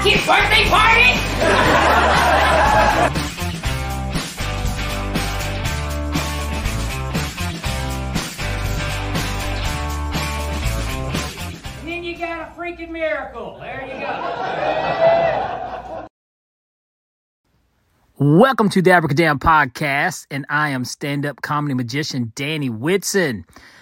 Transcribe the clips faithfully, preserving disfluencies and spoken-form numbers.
His birthday party? And then you got a freaking miracle. There you go. Welcome to the Abracadam Podcast, and I am stand-up comedy magician Danny Whitson.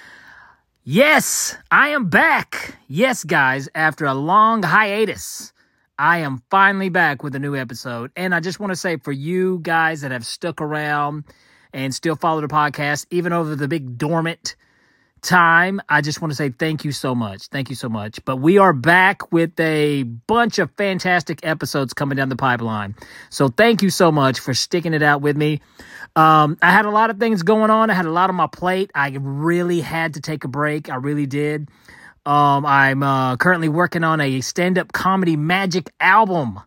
Yes, I am back. Yes, guys, after a long hiatus, I am finally back with a new episode. And I just want to say for you guys that have stuck around and still follow the podcast, even over the big dormant time, I just want to say thank you so much. Thank you so much. But we are back with a bunch of fantastic episodes coming down the pipeline. So thank you so much for sticking it out with me. Um, I had a lot of things going on. I had a lot on my plate. I really had to take a break. I really did. Um, I'm uh, currently working on a stand-up comedy magic album.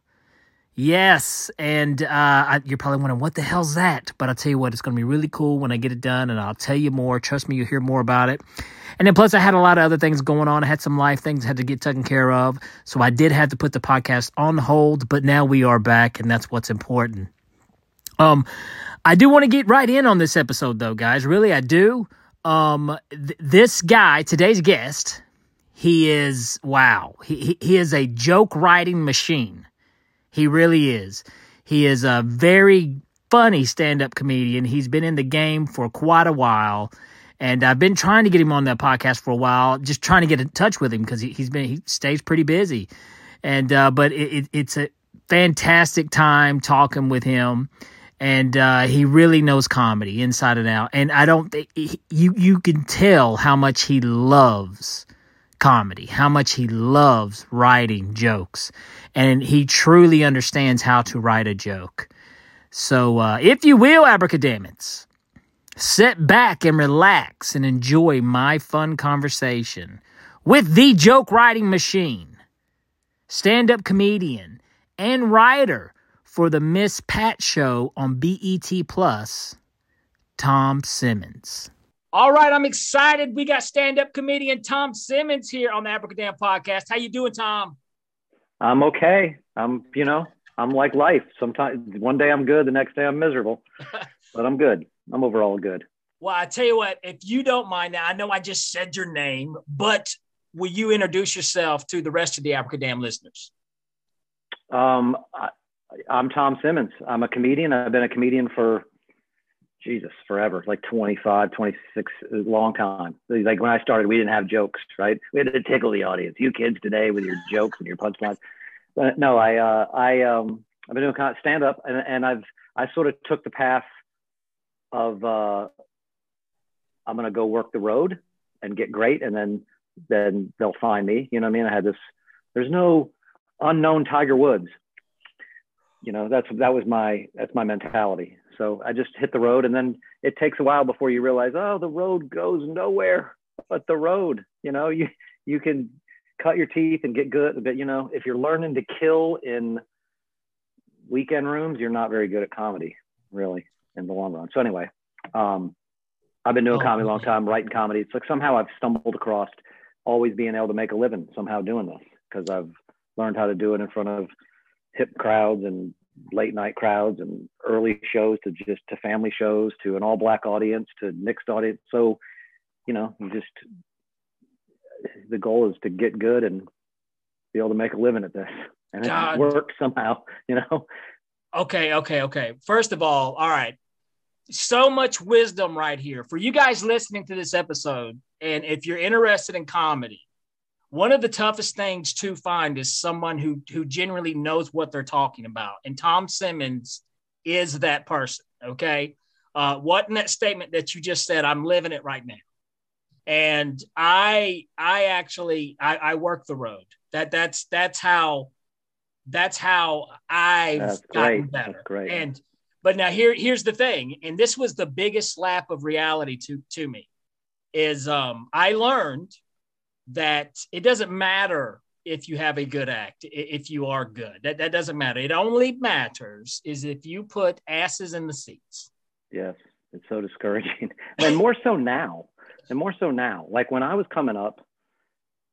Yes, and uh, I, you're probably wondering, what the hell's that? But I'll tell you what, it's going to be really cool when I get it done, and I'll tell you more. Trust me, you'll hear more about it. And then plus, I had a lot of other things going on. I had some life things I had to get taken care of, so I did have to put the podcast on hold, but now we are back, and that's what's important. Um, I do want to get right in on this episode, though, guys. Really, I do. Um, th- this guy, today's guest, he is, wow, he, he, he is a joke writing machine. He really is. He is a very funny stand-up comedian. He's been in the game for quite a while, and I've been trying to get him on that podcast for a while, just trying to get in touch with him because he, he's been he stays pretty busy. And uh, but it, it, it's a fantastic time talking with him, and uh, he really knows comedy inside and out. And I don't think you you can tell how much he loves comedy, how much he loves writing jokes, and he truly understands how to write a joke. So, uh, if you will, Abracadamits, sit back and relax and enjoy my fun conversation with the joke writing machine, stand-up comedian, and writer for the Miss Pat Show on B E T Plus, Tom Simmons. All right, I'm excited. We got stand-up comedian Tom Simmons here on the Abracadam Podcast. How you doing, Tom? I'm okay. I'm, you know, I'm like life. Sometimes one day I'm good, the next day I'm miserable, but I'm good. I'm overall good. Well, I tell you what, if you don't mind now, I know I just said your name, but will you introduce yourself to the rest of the Abracadam listeners? Um, I, I'm Tom Simmons. I'm a comedian. I've been a comedian for Jesus, forever, like twenty-five, twenty-six, a long time. Like when I started, we didn't have jokes, right? We had to tickle the audience. You kids today with your jokes and your punchlines. But no, I, uh, I, um, I've been doing kind of stand up, and, and I've, I sort of took the path of, uh, I'm going to go work the road and get great. And then, then they'll find me. You know what I mean? I had this, there's no unknown Tiger Woods. You know, that's, that was my, that's my mentality. So I just hit the road, and then it takes a while before you realize, oh, the road goes nowhere but the road. You know, you, you can cut your teeth and get good. But, you know, if you're learning to kill in weekend rooms, you're not very good at comedy, really, in the long run. So anyway, um, I've been doing oh, comedy a long time, writing comedy. It's like somehow I've stumbled across always being able to make a living somehow doing this, because I've learned how to do it in front of hip crowds and late night crowds and early shows to just to family shows to an all black audience to mixed audience. So, you know, you just, the goal is to get good and be able to make a living at this, and it works somehow, you know? Okay. Okay. Okay. First of all, all right. So much wisdom right here for you guys listening to this episode. And if you're interested in comedy, one of the toughest things to find is someone who, who genuinely knows what they're talking about. And Tom Simmons is that person, okay? Uh, what in that statement that you just said, I'm living it right now. And I I actually, I, I work the road. That That's that's how, that's how I've that's gotten great. better. That's great. And, but now here, here's the thing, and this was the biggest slap of reality to, to me, is um, I learned that it doesn't matter if you have a good act, if you are good. That that doesn't matter. It only matters is if you put asses in the seats. Yes, it's so discouraging. And more so now. And more so now. Like when I was coming up,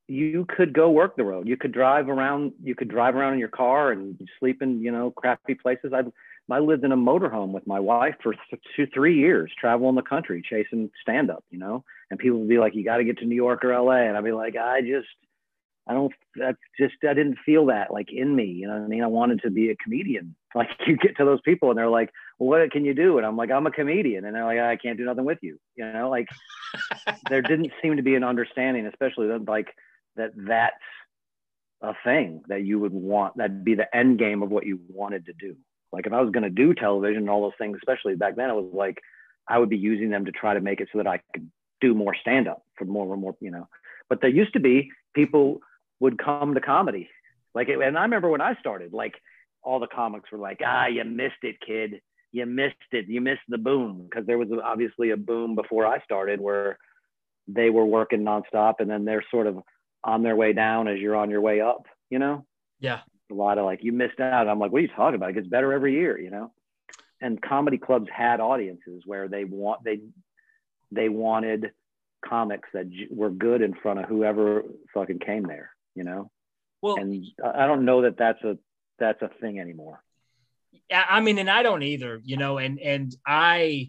you could go work the road. You could drive around. You could drive around in your car and sleep in, you know, crappy places. I I lived in a motorhome with my wife for two, three years, traveling the country, chasing stand up, you know. And people would be like, "You got to get to New York or L A," and I'd be like, "I just, I don't. That's just, I didn't feel that like in me, you know what I mean? I wanted to be a comedian." Like you get to those people and they're like, "Well, what can you do?" And I'm like, "I'm a comedian," and they're like, "I can't do nothing with you," you know. Like there didn't seem to be an understanding, especially like that that's a thing that you would want. That'd be the end game of what you wanted to do. Like if I was going to do television and all those things, especially back then, it was like I would be using them to try to make it so that I could do more stand up for more and more, you know. But there used to be people would come to comedy, like, it, and I remember when I started, like all the comics were like, "Ah, you missed it, kid. You missed it. You missed the boom," because there was obviously a boom before I started where they were working nonstop, and then they're sort of on their way down as you're on your way up, you know. Yeah. A lot of like, you missed out. I'm like, what are you talking about? It gets better every year, you know? And comedy clubs had audiences where they want, they, they wanted comics that j- were good in front of whoever fucking came there, you know? Well, and I don't know that that's a, that's a thing anymore. I mean, and I don't either, you know, and, and I,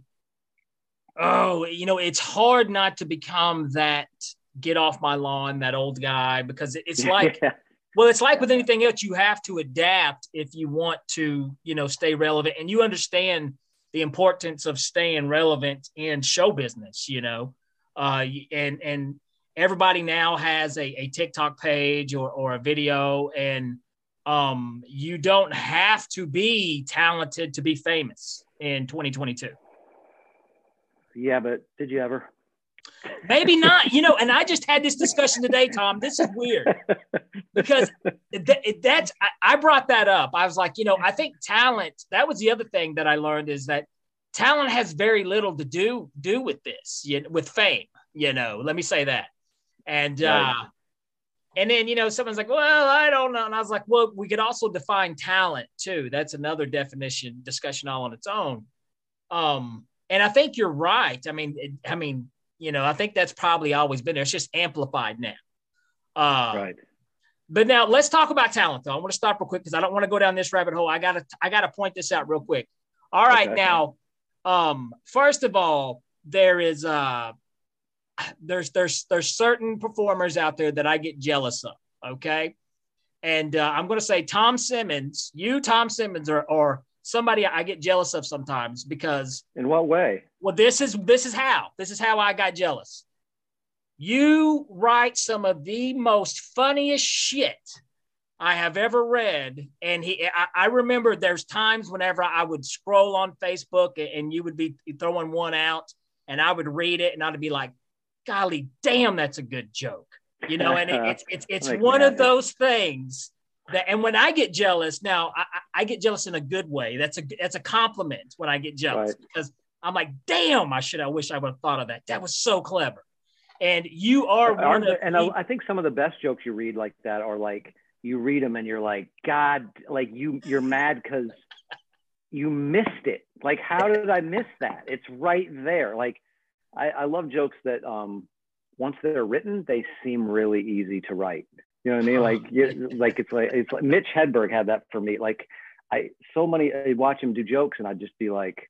oh, you know, it's hard not to become that get off my lawn, that old guy, because it's like, yeah. Well, it's like with anything else, you have to adapt if you want to, you know, stay relevant, and you understand the importance of staying relevant in show business, you know, uh, and, and everybody now has a, a TikTok page or, or a video, and um, you don't have to be talented to be famous in twenty twenty-two. Yeah, but did you ever? Maybe not, you know, and I just had this discussion today, Tom. This is weird because th- that's, I, I brought that up. I was like, you know, I think talent, that was the other thing that I learned is that talent has very little to do, do with this, you know, with fame, you know, let me say that. And, right. uh, and then, you know, someone's like, well, I don't know. And I was like, well, we could also define talent too. That's another definition, discussion all on its own. Um, and I think you're right. I mean, it, I mean, you know, I think that's probably always been there. It's just amplified now. Uh, right. But now let's talk about talent, though. I want to stop real quick because I don't want to go down this rabbit hole. I got to I got to point this out real quick. All right. Okay. Now, um, first of all, there is uh, there's there's there's certain performers out there that I get jealous of. Okay. And uh, I'm going to say Tom Simmons, you, Tom Simmons, are, are somebody I get jealous of sometimes because. In what way? Well, this is this is how this is how I got jealous. You write some of the most funniest shit I have ever read, and he. I, I remember there's times whenever I would scroll on Facebook and you would be throwing one out, and I would read it, and I'd be like, "Golly, damn, that's a good joke," you know. And it, it's it's it's like one that. of those things. That, and when I get jealous, now I, I get jealous in a good way. That's a that's a compliment when I get jealous right. because. I'm like, damn, I should, I wish I would have thought of that. That was so clever. And you are one Aren't of And the, I think some of the best jokes you read like that are like, you read them and you're like, God, like you, you're mad because you missed it. Like, how did I miss that? It's right there. Like, I, I love jokes that um, once they're written, they seem really easy to write. You know what I mean? Like, you, like it's like, it's like Mitch Hedberg had that for me. Like I, so many, I watch him do jokes and I'd just be like,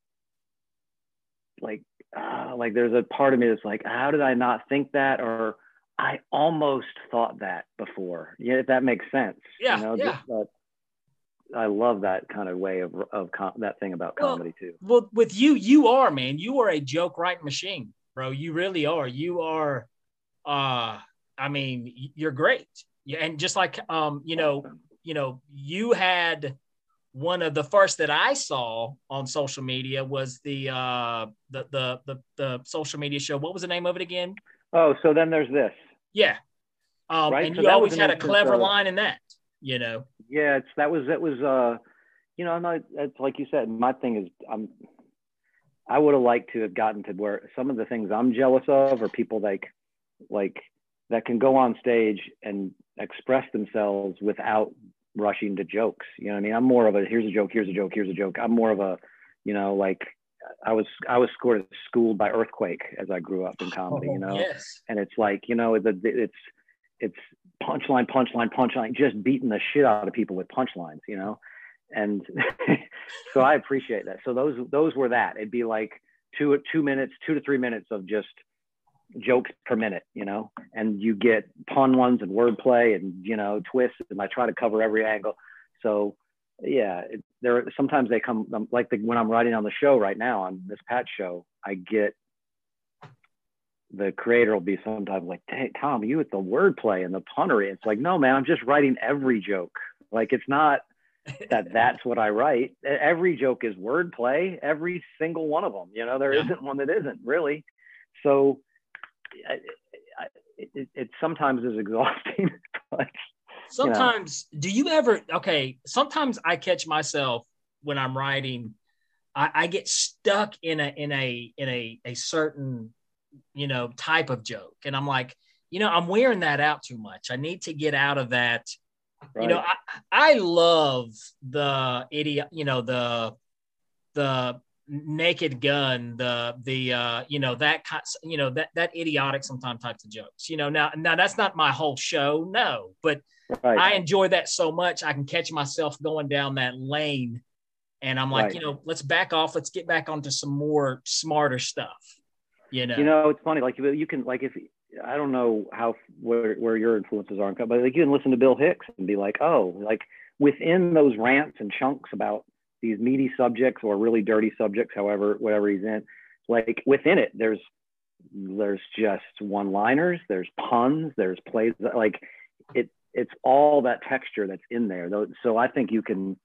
like uh, like there's a part of me that's like, how did I not think that, or I almost thought that before. Yeah, if that makes sense. Yeah, you know, yeah. Just, uh, I love that kind of way of of com- that thing about comedy well, too. Well, with you, you are man, you are a joke writing machine, bro. You really are. You are. Uh, I mean, you're great. Yeah, and just like um, you know, awesome. you know, you had. One of the first that I saw on social media was the, uh, the the the the social media show. What was the name of it again? Oh, so then there's this. Yeah, um, right? and so you always had a clever of, line in that, you know. Yeah, it's that was that was uh, you know, I'm not. It's like you said. My thing is, I'm. I would have liked to have gotten to where some of the things I'm jealous of are people like, like that can go on stage and express themselves without rushing to jokes. You know what I mean? I'm more of a, here's a joke, here's a joke, here's a joke. I'm more of a, you know, like I was, I was scored, schooled by Earthquake as I grew up in comedy, oh, you know? Yes. And it's like, you know, the, it's, it's punchline, punchline, punchline, just beating the shit out of people with punchlines, you know? And so I appreciate that. So those, those were that. It'd be like two, two minutes, two to three minutes of just jokes per minute, you know, and you get pun ones and wordplay and, you know, twists, and I try to cover every angle. So yeah, it, there, sometimes they come like the, when I'm writing on the show right now, on this Pat show, I get, the creator will be sometimes like, hey, Tom, you with the wordplay and the punnery. It's like, no, man, I'm just writing every joke. Like, it's not that that's what I write. Every joke is wordplay, every single one of them. You know, there yeah. isn't one that isn't really. So I, I, it, it sometimes is exhausting. But, sometimes, you know. Do you ever, okay, sometimes I catch myself when I'm writing, I, I get stuck in a, in a, in a, a certain, you know, type of joke. And I'm like, you know, I'm wearing that out too much. I need to get out of that. Right. You know, I, I love the idiot, you know, the, the naked gun, the, the, uh, you know, that kind, you know, that, that idiotic sometimes types of jokes, you know, now, now that's not my whole show. No, but right. I enjoy that so much. I can catch myself going down that lane, and I'm like, right. you know, let's back off. Let's get back onto some more smarter stuff. You know, you know, it's funny. Like you can, like, if I don't know how where, where your influences are, but like you can listen to Bill Hicks and be like, oh, like within those rants and chunks about these meaty subjects or really dirty subjects, however, whatever he's in, like within it, there's there's just one-liners, there's puns, there's plays. Like it, it's all that texture that's in there. So I think you can.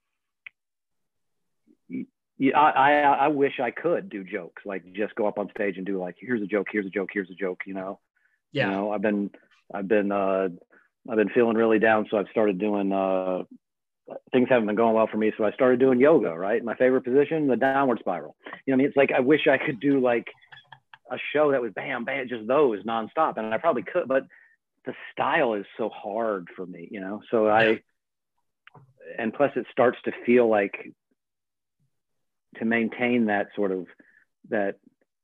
Yeah, I, I I wish I could do jokes, like just go up on stage and do like, here's a joke, here's a joke, here's a joke, you know. Yeah. You know, I've been I've been uh I've been feeling really down, so I've started doing uh things haven't been going well for me, so I started doing yoga, right? My favorite position, the downward spiral. You know what I mean? It's like I wish I could do like a show that was bam, bam, just those nonstop. And I probably could, but the style is so hard for me, you know. So I and plus it starts to feel like, to maintain that sort of that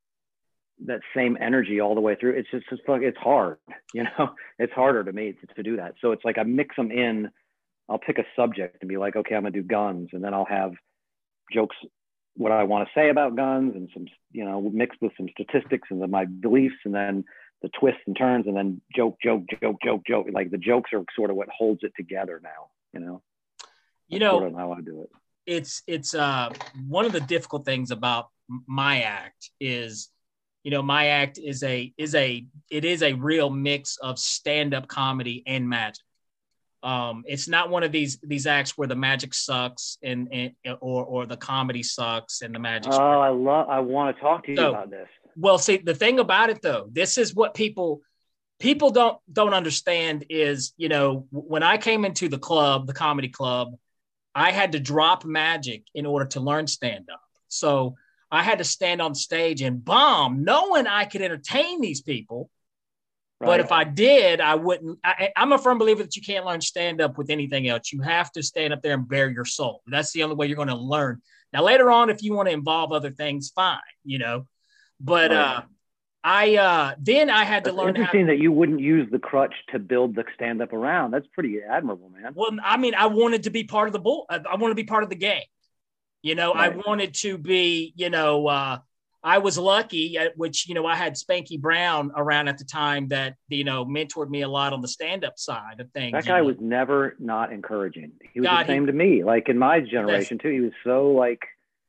that same energy all the way through, it's just it's, it's hard, you know. It's harder to me to, to do that. So it's like I mix them in. I'll pick a subject and be like, okay, I'm gonna do guns, and then I'll have jokes, what I want to say about guns, and some, you know, mixed with some statistics and then my beliefs, and then the twists and turns, and then joke, joke, joke, joke, joke. Like the jokes are sort of what holds it together now, you know. You know, sort of how I do it. It's it's uh one of the difficult things about my act is, you know, my act is a is a it is a real mix of stand-up comedy and magic. Um, it's not one of these these acts where the magic sucks and, and or or the comedy sucks and the magic. Oh, I love. I want to talk to you so, about this. Well, see, the thing about it though, this is what people people don't don't understand is, you know, when I came into the club, the comedy club, I had to drop magic in order to learn stand-up. So I had to stand on stage and bomb, knowing I could entertain these people. Right. But if I did, I wouldn't. I, I'm a firm believer that you can't learn stand-up with anything else. You have to stand up there and bare your soul. That's the only way you're going to learn. Now, later on, if you want to involve other things, fine, you know. But right. uh, I uh, then I had to That's learn. Interesting how to, that you wouldn't use the crutch to build the stand-up around. That's pretty admirable, man. Well, I mean, I wanted to be part of the bull. I, I want to be part of the game. You know, right. I wanted to be. You know, uh, I was lucky, at which you know I had Spanky Brown around at the time that you know mentored me a lot on the stand-up side of things. That guy know? was never not encouraging. He was God, the same he, to me. Like in my generation too, he was so like.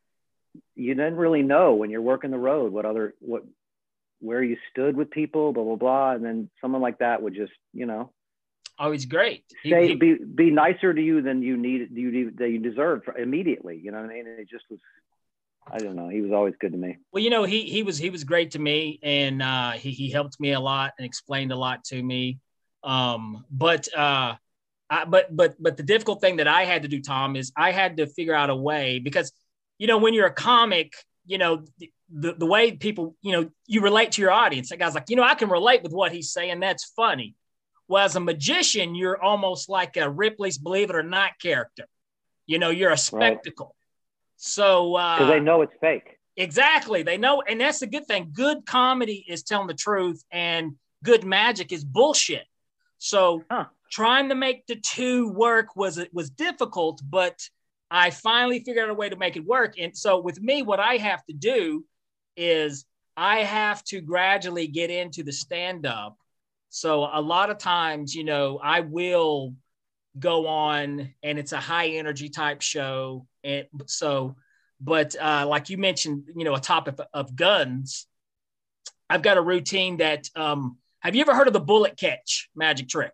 You didn't really know when you're working the road what other what. where you stood with people, blah, blah, blah. And then someone like that would just, you know, oh, he's great. He, say, he, be, be nicer to you than you need, you, that you deserve immediately. You know what I mean? And it just was, I don't know. He was always good to me. Well, you know, he, he was, he was great to me, and uh, he, he helped me a lot and explained a lot to me. Um, but, uh, I, but, but, but the difficult thing that I had to do, Tom, is I had to figure out a way because, you know, when you're a comic, you know, the, the way people, you know, you relate to your audience. That guy's like, you know, I can relate with what he's saying. That's funny. Well, as a magician, you're almost like a Ripley's Believe It or Not character. You know, you're a spectacle. Right. So, uh, because they know it's fake. Exactly. They know. And that's the good thing. Good comedy is telling the truth, and good magic is bullshit. So huh. trying to make the two work was was difficult, but I finally figured out a way to make it work. And so with me, what I have to do is I have to gradually get into the stand-up. So a lot of times, you know, I will go on and it's a high energy type show. And so, but uh, like you mentioned, you know, a topic of guns, I've got a routine that, um, have you ever heard of the bullet catch magic trick?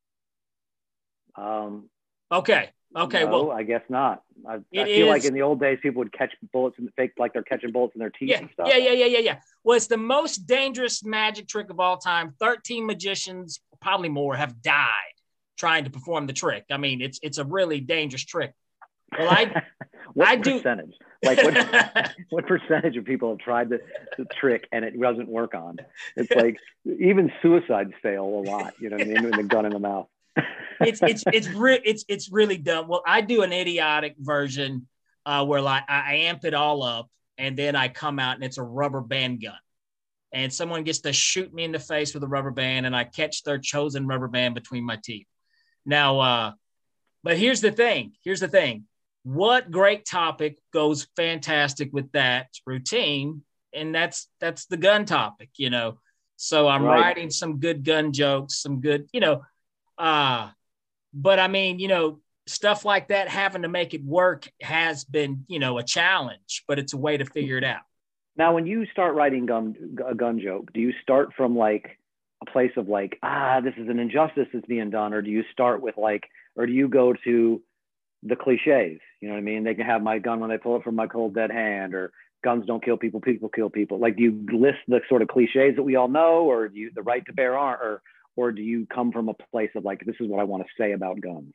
Um, okay. Okay. No, well, I guess not. I, I feel is, like in the old days, people would catch bullets and fake like they're catching bullets in their teeth yeah, and stuff. Yeah, yeah, yeah, yeah, yeah. Well, it's the most dangerous magic trick of all time. thirteen magicians, probably more, have died trying to perform the trick. I mean, it's it's a really dangerous trick. Well, I what I percentage? Do... Like what what percentage of people have tried the, the trick and it doesn't work on? It's like even suicides fail a lot. You know what I mean? With the gun in the mouth. it's it's it's re- it's it's really dumb. Well, I do an idiotic version uh, where like I amp it all up and then I come out and it's a rubber band gun, and someone gets to shoot me in the face with a rubber band, and I catch their chosen rubber band between my teeth. Now, uh, but here's the thing. Here's the thing. What great topic goes fantastic with that routine, and that's that's the gun topic. You know, so I'm right. writing some good gun jokes, some good, you know. Uh, but I mean, you know, stuff like that, having to make it work has been, you know, a challenge, but it's a way to figure it out. Now, when you start writing gun, a gun joke, do you start from like a place of like, ah, this is an injustice that's being done? Or do you start with like, or do you go to the cliches? You know what I mean? They can have my gun when they pull it from my cold dead hand, or guns don't kill people, people kill people. Like, do you list the sort of cliches that we all know, or do you the right to bear arms, or Or do you come from a place of like, this is what I want to say about guns?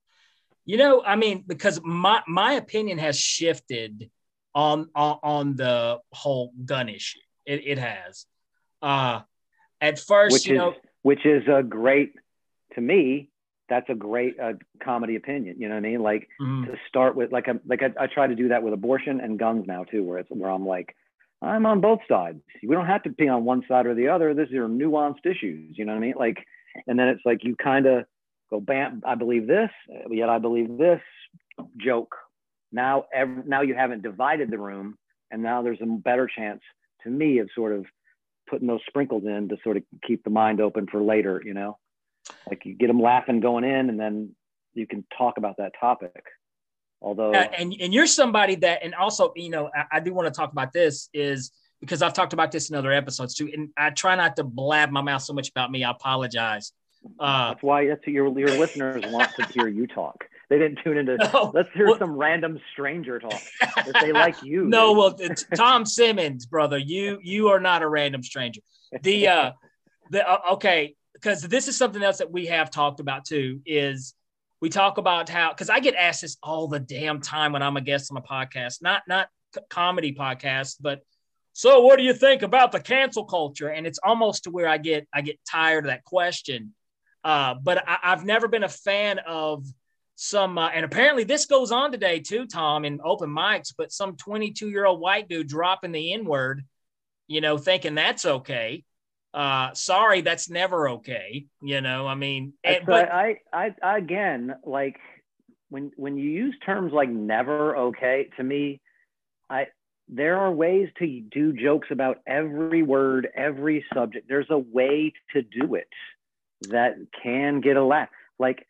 You know, I mean, because my, my opinion has shifted on, on, on the whole gun issue. It, it has. Uh, at first, which you is, know, which is a great, to me, that's a great uh, comedy opinion. You know what I mean? Like mm-hmm. to start with, like, a, like I, I try to do that with abortion and guns now too, where it's where I'm like, I'm on both sides. We don't have to be on one side or the other. These are nuanced issues. You know what I mean? Like, and then it's like, you kind of go, bam, I believe this, yet I believe this joke. Now, every, now you haven't divided the room. And now there's a better chance to me of sort of putting those sprinkles in to sort of keep the mind open for later, you know, like you get them laughing going in, and then you can talk about that topic. Although, uh, and, and you're somebody that, and also, you know, I, I do want to talk about this is because I've talked about this in other episodes too. And I try not to blab my mouth so much about me. I apologize. Uh, that's why that's what your, your listeners want to hear you talk. They didn't tune into, no, let's hear well, some random stranger talk. If they like you. No, well, it's Tom Simmons, brother, you, you are not a random stranger. The, uh, the, uh, okay. Cause this is something else that we have talked about too, is we talk about how, because I get asked this all the damn time when I'm a guest on a podcast, not not comedy podcasts, but so what do you think about the cancel culture? And it's almost to where I get I get tired of that question. Uh, but I, I've never been a fan of some, uh, and apparently this goes on today too, Tom, in open mics. But some twenty-two-year-old white dude dropping the N-word, you know, thinking that's okay. Uh, sorry, that's never okay. You know, I mean, and, but I, I, I, again, like when, when you use terms like never okay, to me, I, there are ways to do jokes about every word, every subject. There's a way to do it that can get a laugh. Like,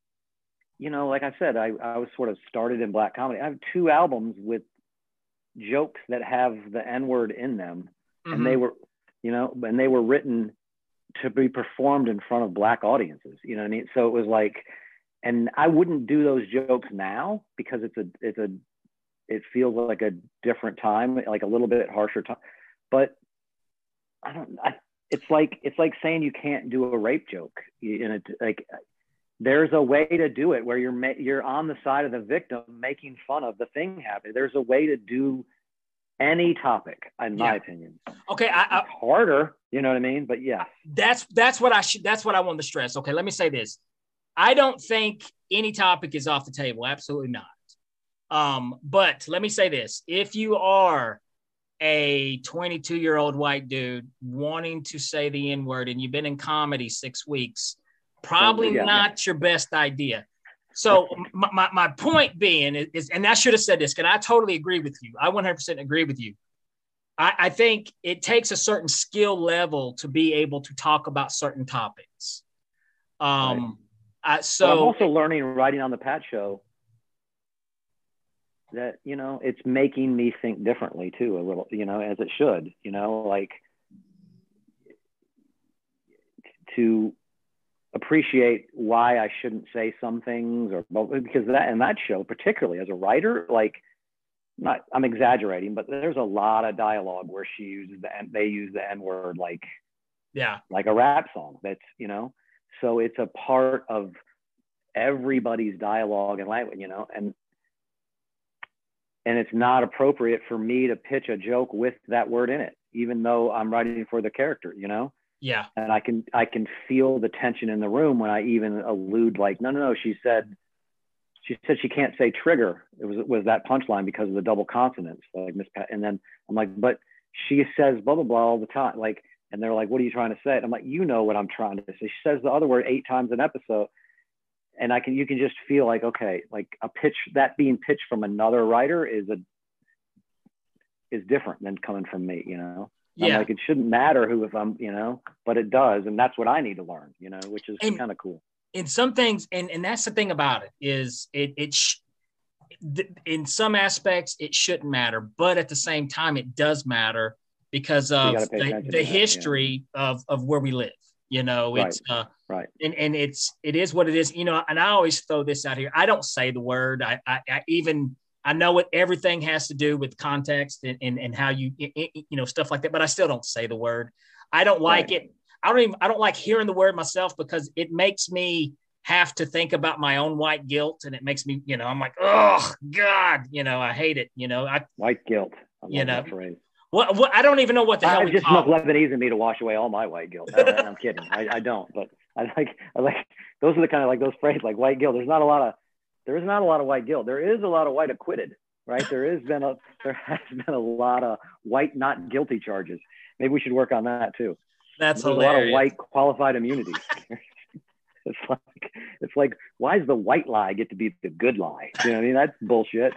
you know, like I said, I, I was sort of started in black comedy. I have two albums with jokes that have the N-word in them, mm-hmm. and they were, you know, and they were written to be performed in front of black audiences, you know what I mean? So it was like, and I wouldn't do those jokes now because it's a, it's a, it feels like a different time, like a little bit harsher time, but I don't, I, it's like, it's like saying you can't do a rape joke. You know, like there's a way to do it where you're, you're on the side of the victim making fun of the thing happening. There's a way to do any topic, in my yeah. opinion. Okay, I, I, it's harder, you know what I mean? But yeah, that's that's what I should. That's what I want to stress. Okay, let me say this: I don't think any topic is off the table. Absolutely not. Um, but let me say this: if you are a twenty-two-year-old white dude wanting to say the N-word and you've been in comedy six weeks, Probably yeah. not your best idea. So my, my, my point being is, is, and I should have said this, because I totally agree with you. I one hundred percent agree with you. I, I think it takes a certain skill level to be able to talk about certain topics. Um, right. I, so but I'm also learning writing on the Pat Show that, you know, it's making me think differently too, a little, you know, as it should, you know, like to appreciate why I shouldn't say some things, or because that, in that show, particularly as a writer, like not, I'm exaggerating, but there's a lot of dialogue where she uses the, they use the N word, like, yeah, like a rap song that's, you know, so it's a part of everybody's dialogue and language, you know, and, and it's not appropriate for me to pitch a joke with that word in it, even though I'm writing for the character, you know? Yeah. And I can, I can feel the tension in the room when I even allude, like, no, no, no, she said, she said she can't say trigger. It was, it was that punchline because of the double consonants, like Miss Pat. And then I'm like, but she says blah, blah, blah all the time. Like, and they're like, what are you trying to say? And I'm like, you know what I'm trying to say. She says the other word eight times an episode. And I can, you can just feel like, okay, like a pitch, that being pitched from another writer is a, is different than coming from me, you know? Yeah. I'm like, it shouldn't matter who, if I'm, you know, but it does. And that's what I need to learn, you know, which is kind of cool. In some things, and, and that's the thing about it, is it, it sh- in some aspects, it shouldn't matter, but at the same time, it does matter because of the, the history that, yeah. of, of where we live. You know, it's right. uh, right. And, and it's, it is what it is, you know, and I always throw this out here. I don't say the word. I, I, I even, I know what everything has to do with context and, and, and how you, you know, stuff like that, but I still don't say the word. I don't like right. it. I don't even, I don't like hearing the word myself because it makes me have to think about my own white guilt. And it makes me, you know, I'm like, oh God, you know, I hate it. You know, I white guilt. I you know, that phrase. What, what, I don't even know what the I hell have we just call enough Lebanese in me to wash away all my white guilt. I I'm kidding. I, I don't, but I like, I like, those are the kind of like those phrases like white guilt. There's not a lot of, there is not a lot of white guilt. There is a lot of white acquitted, right? There has been a, there has been a lot of white not guilty charges. Maybe we should work on that too. That's There's hilarious. a lot of white qualified immunity. It's like, it's like, why does the white lie get to be the good lie? You know what I mean? That's bullshit.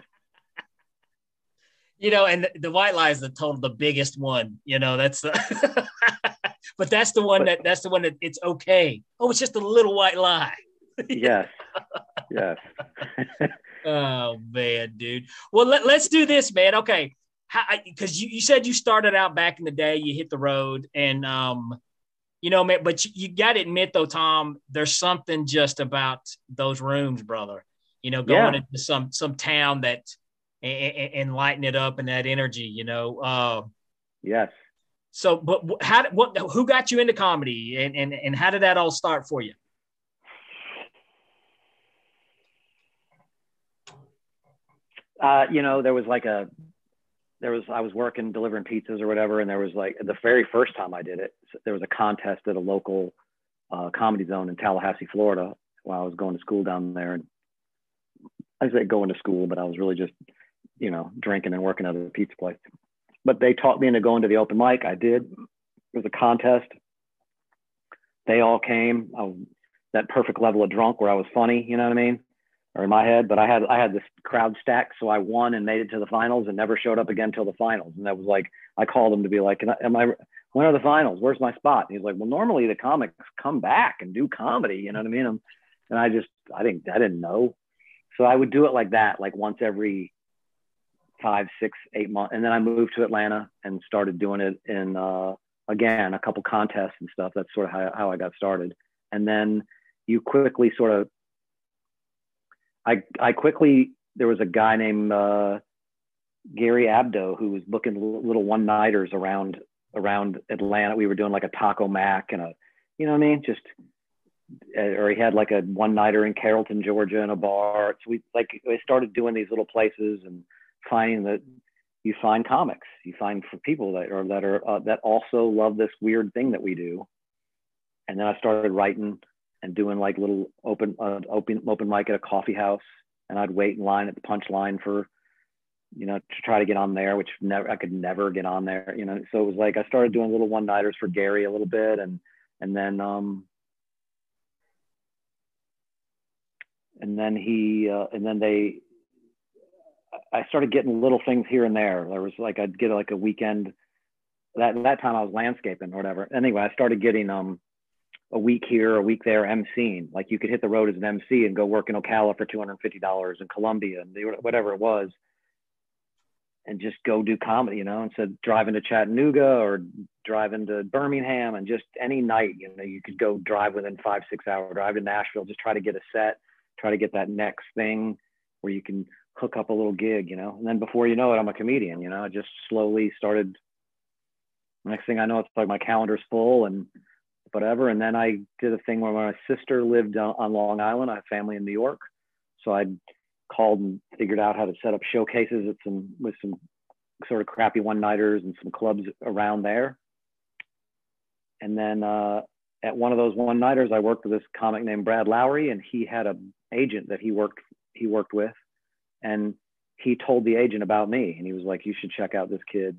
You know, and the, the white lie is the total, the biggest one, you know, that's the, but that's the one that, that's the one that it's okay. Oh, it's just a little white lie. Yes. Yes. Oh man, dude. Well, let, let's do this, man. Okay. Because you, you said you started out back in the day, you hit the road and, um, you know, man, but you, you got to admit though, Tom, there's something just about those rooms, brother, you know, going yeah. into some, some town that, and, and lighten it up and that energy, you know? Uh, yes. So, but how, what, who got you into comedy and, and, and how did that all start for you? Uh, you know, there was like a, there was, I was working, delivering pizzas or whatever. And there was like the very first time I did it, there was a contest at a local uh, comedy zone in Tallahassee, Florida, while I was going to school down there. And I say going to school, but I was really just, you know, drinking and working at a pizza place. But they taught me into going to the open mic. I did. It was a contest. They all came. I was that perfect level of drunk where I was funny, you know what I mean? Or in my head, but I had I had this crowd stack, so I won and made it to the finals and never showed up again till the finals. And that was like, I called him to be like, Can I, am I, when are the finals? Where's my spot? And he's like, well, normally the comics come back and do comedy, you know what I mean? And, and I just, I didn't, I didn't know. So I would do it like that, like once every five, six, eight months. And then I moved to Atlanta and started doing it in, uh, again, a couple contests and stuff. That's sort of how, how I got started. And then you quickly sort of, I, I quickly, there was a guy named uh, Gary Abdo who was booking little one-nighters around, around Atlanta. We were doing like a Taco Mac and a, you know what I mean? Just, or he had like a one-nighter in Carrollton, Georgia in a bar. So we like, we started doing these little places and finding that you find comics, you find for people that are, that are, uh, that also love this weird thing that we do. And then I started writing and doing like little open, uh, open, open mic at a coffee house. And I'd wait in line at the Punchline for, you know, to try to get on there, which never, I could never get on there, you know? So it was like, I started doing little one-nighters for Gary a little bit. And, and then, um, and then he, uh, and then they, I started getting little things here and there. There was like, I'd get like a weekend. That that time I was landscaping or whatever. Anyway, I started getting um a week here, a week there, emceeing. Like you could hit the road as an M C and go work in Ocala for two hundred fifty dollars in Columbia and whatever it was, and just go do comedy, you know, instead of driving to Chattanooga or driving to Birmingham, and just any night, you know, you could go drive within five, six hour drive to Nashville, just try to get a set, try to get that next thing where you can hook up a little gig, you know, and then before you know it, I'm a comedian, you know, I just slowly started. Next thing I know, it's like my calendar's full and whatever. And then I did a thing where my sister lived on Long Island. I have family in New York. So I called and figured out how to set up showcases at some, with some sort of crappy one-nighters and some clubs around there. And then uh, at one of those one-nighters, I worked with this comic named Brad Lowry, and he had a agent that he worked, he worked with. And he told the agent about me. And he was like, you should check out this kid.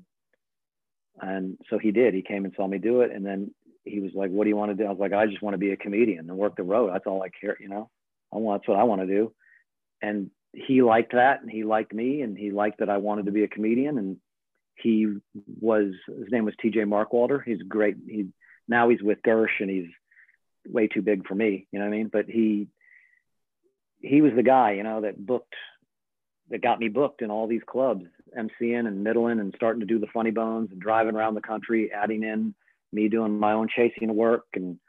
And so he did. He came and saw me do it. And then he was like, what do you want to do? I was like, I just want to be a comedian and work the road. That's all I care. You know, I want, that's what I want to do. And he liked that. And he liked me. And he liked that I wanted to be a comedian. And he was, his name was T J Markwalder. He's great. He, now he's with Gersh and he's way too big for me. You know what I mean? But he, he was the guy, you know, that booked, that got me booked in all these clubs, emceeing and middling and starting to do the Funny Bones and driving around the country, adding in me doing my own chasing of work. And,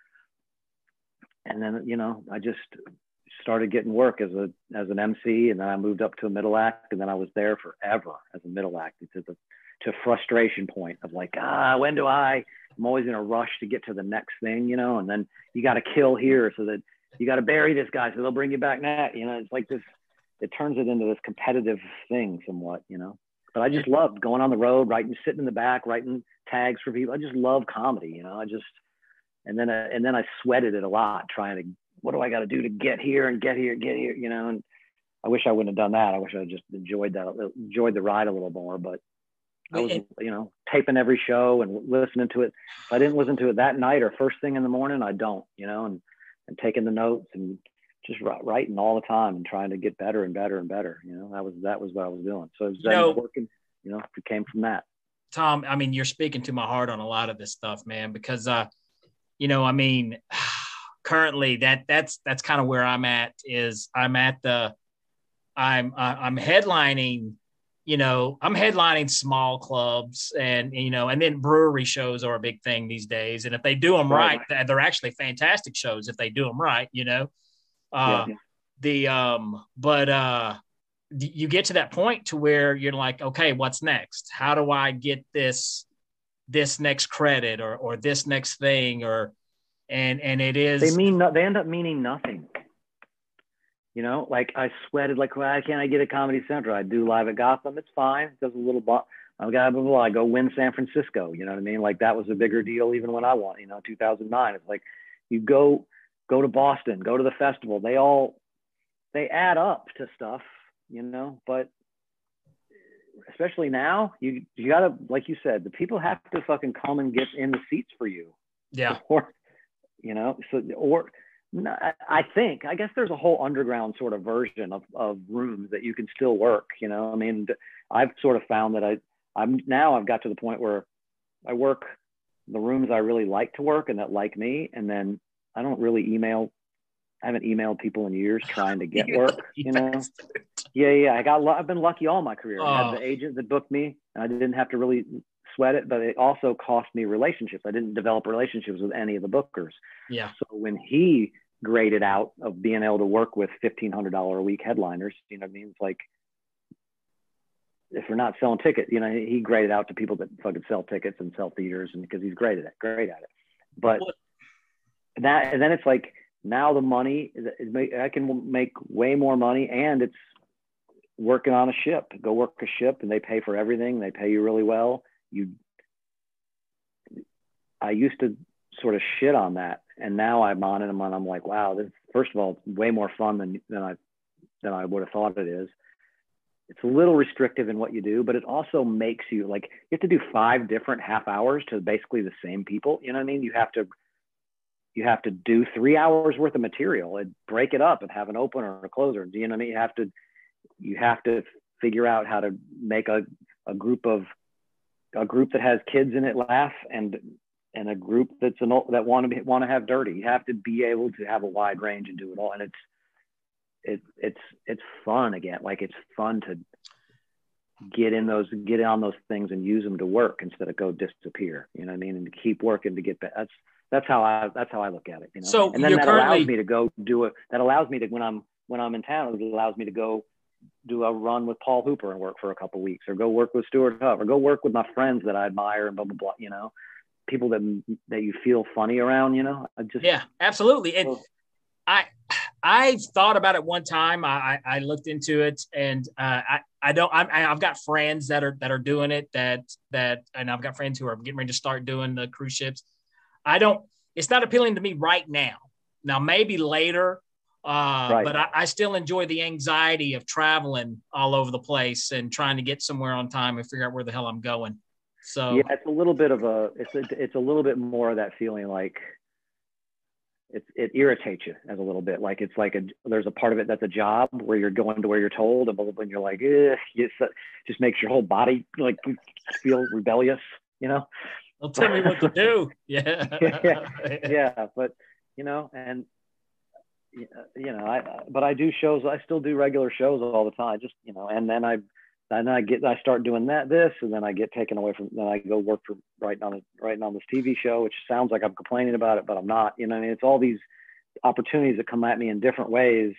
and then, you know, I just started getting work as a, as an M C. And then I moved up to a middle act, and then I was there forever as a middle act to the, to frustration point of like, ah, when do I, I'm always in a rush to get to the next thing, you know, and then you got to kill here so that you got to bury this guy so they'll bring you back next. You know, it's like this, it turns it into this competitive thing somewhat, you know. But I just loved going on the road, writing, sitting in the back, writing tags for people. I just love comedy, you know. I just, and then, uh, and then I sweated it a lot, trying to, what do I got to do to get here and get here, get here, you know. And I wish I wouldn't have done that. I wish I just enjoyed that, enjoyed the ride a little more. But I was, you know, taping every show and listening to it. If I didn't listen to it that night or first thing in the morning, I don't, you know, and and taking the notes and just writing all the time and trying to get better and better and better. You know, that was, that was what I was doing. So it was you know, working, you know, it came from that. Tom, I mean, you're speaking to my heart on a lot of this stuff, man, because, uh, you know, I mean, currently that that's, that's kind of where I'm at is I'm at the, I'm, uh, I'm headlining, you know, I'm headlining small clubs and, you know, and then brewery shows are a big thing these days. And if they do them right, right they're actually fantastic shows if they do them right, you know. Uh, yeah. The, um, but, uh, you get to that point to where you're like, okay, what's next? How do I get this, this next credit or, or this next thing or, and, and it is, they mean, no, they end up meaning nothing. You know, like I sweated, like, why can't I get a Comedy Central? I do live at Gotham. It's fine. It does a little, bo- I got blah, blah, blah. I go win San Francisco. You know what I mean? Like that was a bigger deal even when I won, you know, two thousand nine. It's like you go, go to Boston, go to the festival. They all, they add up to stuff, you know, but especially now you, you gotta, like you said, the people have to fucking come and get in the seats for you. Yeah. Or, you know, so, or I think, I guess there's a whole underground sort of version of, of rooms that you can still work, you know, I mean, I've sort of found that I, I'm now I've got to the point where I work the rooms I really like to work and that like me. And then I don't really email. I haven't emailed people in years trying to get work, you know? Yeah. Yeah. I got, I've been lucky all my career. Oh. I had the agent that booked me and I didn't have to really sweat it, but it also cost me relationships. I didn't develop relationships with any of the bookers. Yeah. So when he graded out of being able to work with fifteen hundred dollars a week headliners, you know what I mean? It's like, if we're not selling tickets, you know, he graded out to people that fucking sell tickets and sell theaters, and because he's great at it, great at it. But what? that, and then it's like, now the money is, is make, I can make way more money, and it's working on a ship. Go work a ship, and they pay for everything. They pay you really well. You, I used to sort of shit on that, and now I'm on it, and I'm like, wow, this, first of all, it's way more fun than than I than I would have thought it is. It's a little restrictive in what you do, but it also makes you like, you have to do five different half hours to basically the same people. You know what I mean? You have to you have to do three hours worth of material and break it up and have an opener or a closer. Do you know what I mean? You have to, you have to figure out how to make a, a group of, a group that has kids in it laugh and, and a group that's an, that want to want to have dirty. You have to be able to have a wide range and do it all. And it's, it, it's, it's fun again. Like it's fun to get in those, get on those things and use them to work instead of go disappear. You know what I mean? And to keep working to get back. That's, that's how I, that's how I look at it. You know? So and then that currently... allows me to go do it. That allows me to, when I'm, when I'm in town, it allows me to go do a run with Paul Hooper and work for a couple of weeks, or go work with Stuart Huff, or go work with my friends that I admire and blah, blah, blah, you know, people that, that you feel funny around, you know, I just, yeah, absolutely. And so, I, I thought about it one time. I, I looked into it, and uh, I, I don't, I'm, I've got friends that are, that are doing it that, that, and I've got friends who are getting ready to start doing the cruise ships. I don't, it's not appealing to me right now. Now, maybe later, uh, right. but I, I still enjoy the anxiety of traveling all over the place and trying to get somewhere on time and figure out where the hell I'm going. So yeah, it's a little bit of a, it's a, it's a little bit more of that feeling like it, it irritates you as a little bit. Like it's like a, there's a part of it that's a job where you're going to where you're told, and when you're like, eh, it just makes your whole body like feel rebellious, you know? Well, tell me what to do. Yeah. yeah. Yeah. But, you know, and, you know, I, but I do shows, I still do regular shows all the time, just, you know, and then I, and then I get, I start doing that, this, and then I get taken away from, then I go work for writing on, writing on this T V show, which sounds like I'm complaining about it, but I'm not, you know, I mean, it's all these opportunities that come at me in different ways.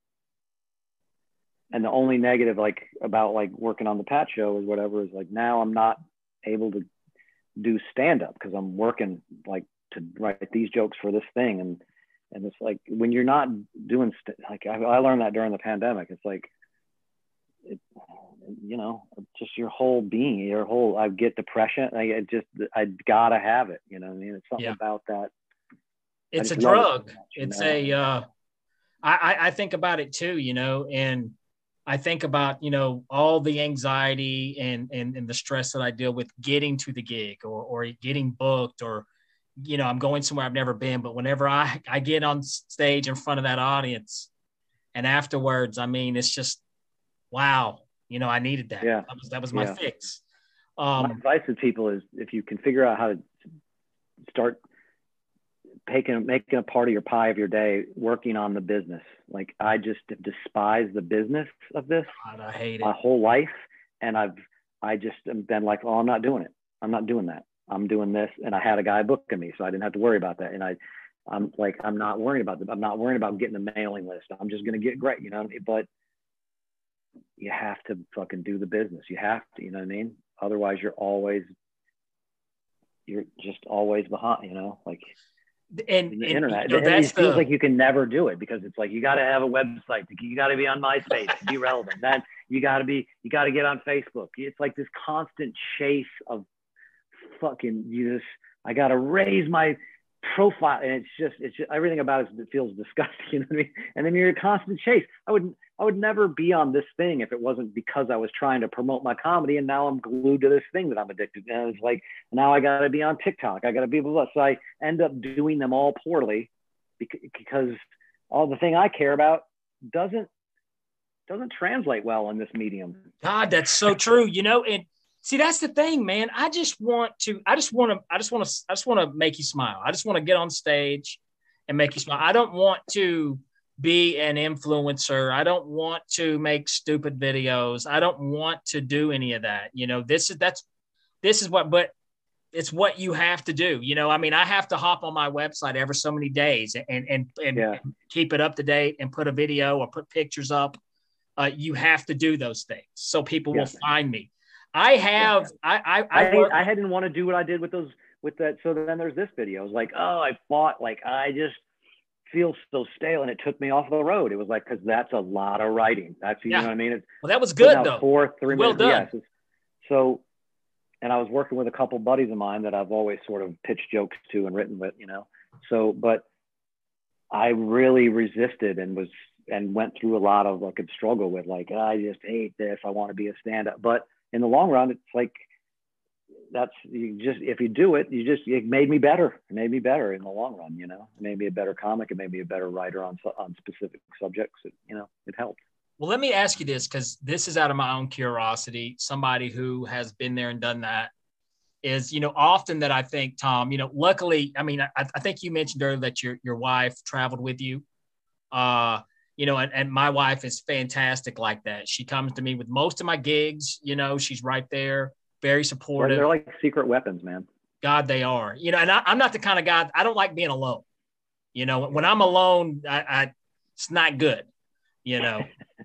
And the only negative, like about like working on the Pat show or whatever, is like, now I'm not able to do stand-up because I'm working like to write these jokes for this thing. And, and it's like, when you're not doing st- like, I, I learned that during the pandemic. It's like, it, you know, just your whole being, your whole, I get depression. I it just, I gotta have it. You know what I mean? It's something yeah. about that. It's a drug. It so much, it's know? a, uh, I, I think about it too, you know, and I think about, you know, all the anxiety and, and, and the stress that I deal with getting to the gig or, or getting booked, or, you know, I'm going somewhere I've never been, but whenever I, I get on stage in front of that audience and afterwards, I mean, it's just, wow, you know, I needed that. Yeah. That was, that was my yeah. fix. Um, my advice to people is, if you can figure out how to start taking, making a part of your pie of your day, working on the business. Like, I just despise the business of this. God, I hate it. My whole life. And I've, I just have been like, oh, I'm not doing it. I'm not doing that. I'm doing this. And I had a guy booking me, so I didn't have to worry about that. And I, I'm like, I'm not worrying about the, I'm not worrying about getting the mailing list. I'm just going to get great, you know, but you have to fucking do the business. You have to, you know what I mean? Otherwise you're always, you're just always behind, you know, like and, the and internet. You know, it, it feels the... like you can never do it, because it's like, you got to have a website. You got to be on MySpace to be relevant. That you got to be, you got to get on Facebook. It's like this constant chase of fucking, you just, I got to raise my profile, and it's just, it's just, everything about it feels disgusting, you know what I mean? And then you're a constant chase. I would, I would never be on this thing if it wasn't because I was trying to promote my comedy, and now I'm glued to this thing that I'm addicted to. And it's like, now I got to be on TikTok. I got to be blah, blah, blah. So I end up doing them all poorly because all the thing I care about doesn't, doesn't translate well in this medium. God, that's so true. You know, and see, that's the thing, man. I just want to, I just want to, I just want to, I just want to make you smile. I just want to get on stage and make you smile. I don't want to be an influencer. I don't want to make stupid videos. I don't want to do any of that. You know, this is, that's, this is what, but it's what you have to do. You know, I mean, I have to hop on my website every so many days and, and, and, yeah. and keep it up to date and put a video or put pictures up. Uh, you have to do those things so people yeah. will find me. I have, yeah. I, I, I, I, I hadn't want to do what I did with those, with that. So then there's this video. It was like, oh, I fought, like, I just feel so stale. And it took me off the road. It was like, cause that's a lot of writing. That's, you yeah. know what I mean? It's, well, that was good though. Four, three well minutes. done. Yes. So, and I was working with a couple buddies of mine that I've always sort of pitched jokes to and written with, you know? So, but I really resisted and was, and went through a lot of like a struggle with like, I just hate this. I want to be a stand-up. But in the long run, it's like, that's you just if you do it, you just it made me better. It made me better in the long run. You know, it made me a better comic. It made me a better writer on on specific subjects. It, you know, it helped. Well, let me ask you this, because this is out of my own curiosity. Somebody who has been there and done that is, you know, often that I think, Tom, you know, luckily, I mean, I, I think you mentioned earlier that your your wife traveled with you. Uh, you know, and, and my wife is fantastic like that. She comes to me with most of my gigs. You know, she's right there. Very supportive. They're like secret weapons, man. God, they are. You know, and I, I'm not the kind of guy, I don't like being alone. You know, when I'm alone, I, I it's not good, you know.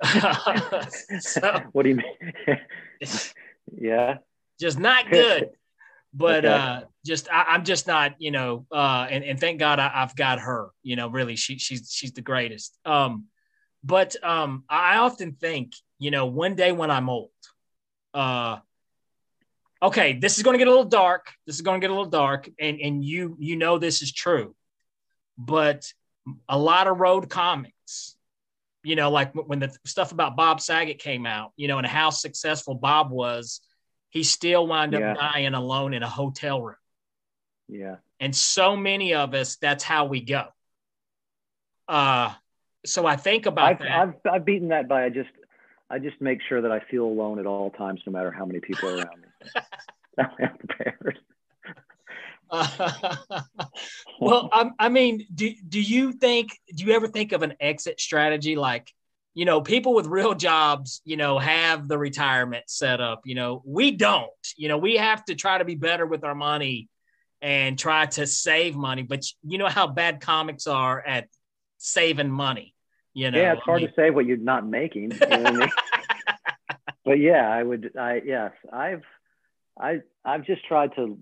So, what do you mean? Yeah. Just not good. But okay. uh, just I, I'm just not, you know, uh, and, and thank God I, I've got her, you know, really, she she's she's the greatest. Um, but um, I often think, you know, one day when I'm old, uh, okay, this is going to get a little dark. This is going to get a little dark, and and you you know this is true, but a lot of road comics, you know, like when the stuff about Bob Saget came out, you know, and how successful Bob was, he still wound up yeah. dying alone in a hotel room. Yeah, and so many of us, that's how we go. Uh, so I think about I've, that. I've I've beaten that by I just I just make sure that I feel alone at all times, no matter how many people are around me. I'm prepared. Uh, well, I, I mean, do do you think? Do you ever think of an exit strategy? Like, you know, people with real jobs, you know, have the retirement set up. You know, we don't. You know, we have to try to be better with our money and try to save money. But you know how bad comics are at saving money. You know, yeah, it's hard I mean, to say what you're not making. You know what I mean? But yeah, I would. I yes, I've I I've just tried to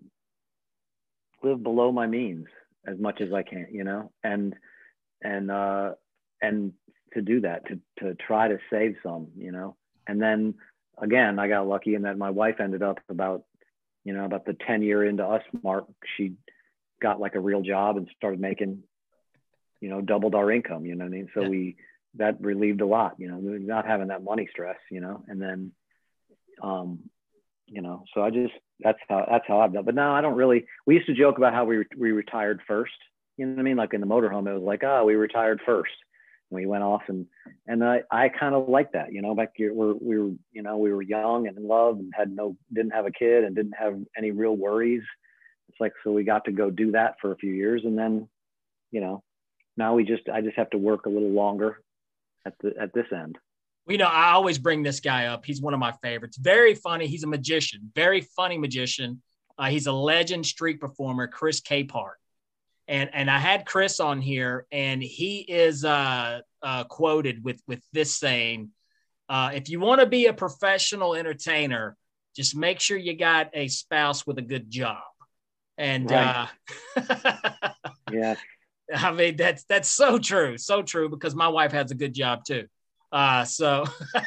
live below my means as much as I can, you know, and and uh, and to do that, to to try to save some, you know, and then again, I got lucky in that my wife ended up about, you know, about the ten year into us mark, she got like a real job and started making, you know, doubled our income, you know what I mean? So yeah. we, that relieved a lot, you know, not having that money stress, you know, and then, um, you know, so I just, that's how, that's how I've done. But now I don't really, we used to joke about how we, we retired first, you know what I mean? Like in the motorhome, it was like, oh, we retired first. We went off and, and I, I kind of like that, you know, back here we're, we were, you know, we were young and in love and had no, didn't have a kid and didn't have any real worries. It's like, so we got to go do that for a few years. And then, you know, now we just, I just have to work a little longer at the, at this end. Well, you know, I always bring this guy up. He's one of my favorites. Very funny. He's a magician, very funny magician. Uh, he's a legend street performer, Chris Capehart. And and I had Chris on here, and he is uh, uh, quoted with with this saying, uh, if you want to be a professional entertainer, just make sure you got a spouse with a good job. And right. uh, yeah, I mean, that's that's so true. So true, because my wife has a good job too. Uh, so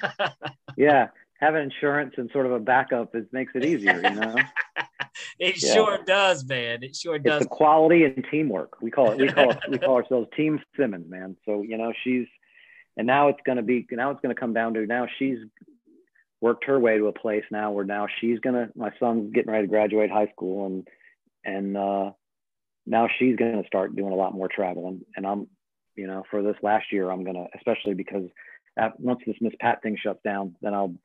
yeah, having insurance and sort of a backup is makes it easier, you know. It yeah. sure does, man. It sure does. It's the quality and teamwork. We call it. We call it. We call ourselves Team Simmons, man. So you know, she's, and now it's going to be. Now it's going to come down to now she's worked her way to a place now where now she's gonna. My son's getting ready to graduate high school, and and uh, now she's going to start doing a lot more traveling. And I'm, you know, for this last year, I'm gonna, especially because after, once this Miss Pat thing shuts down, then I'll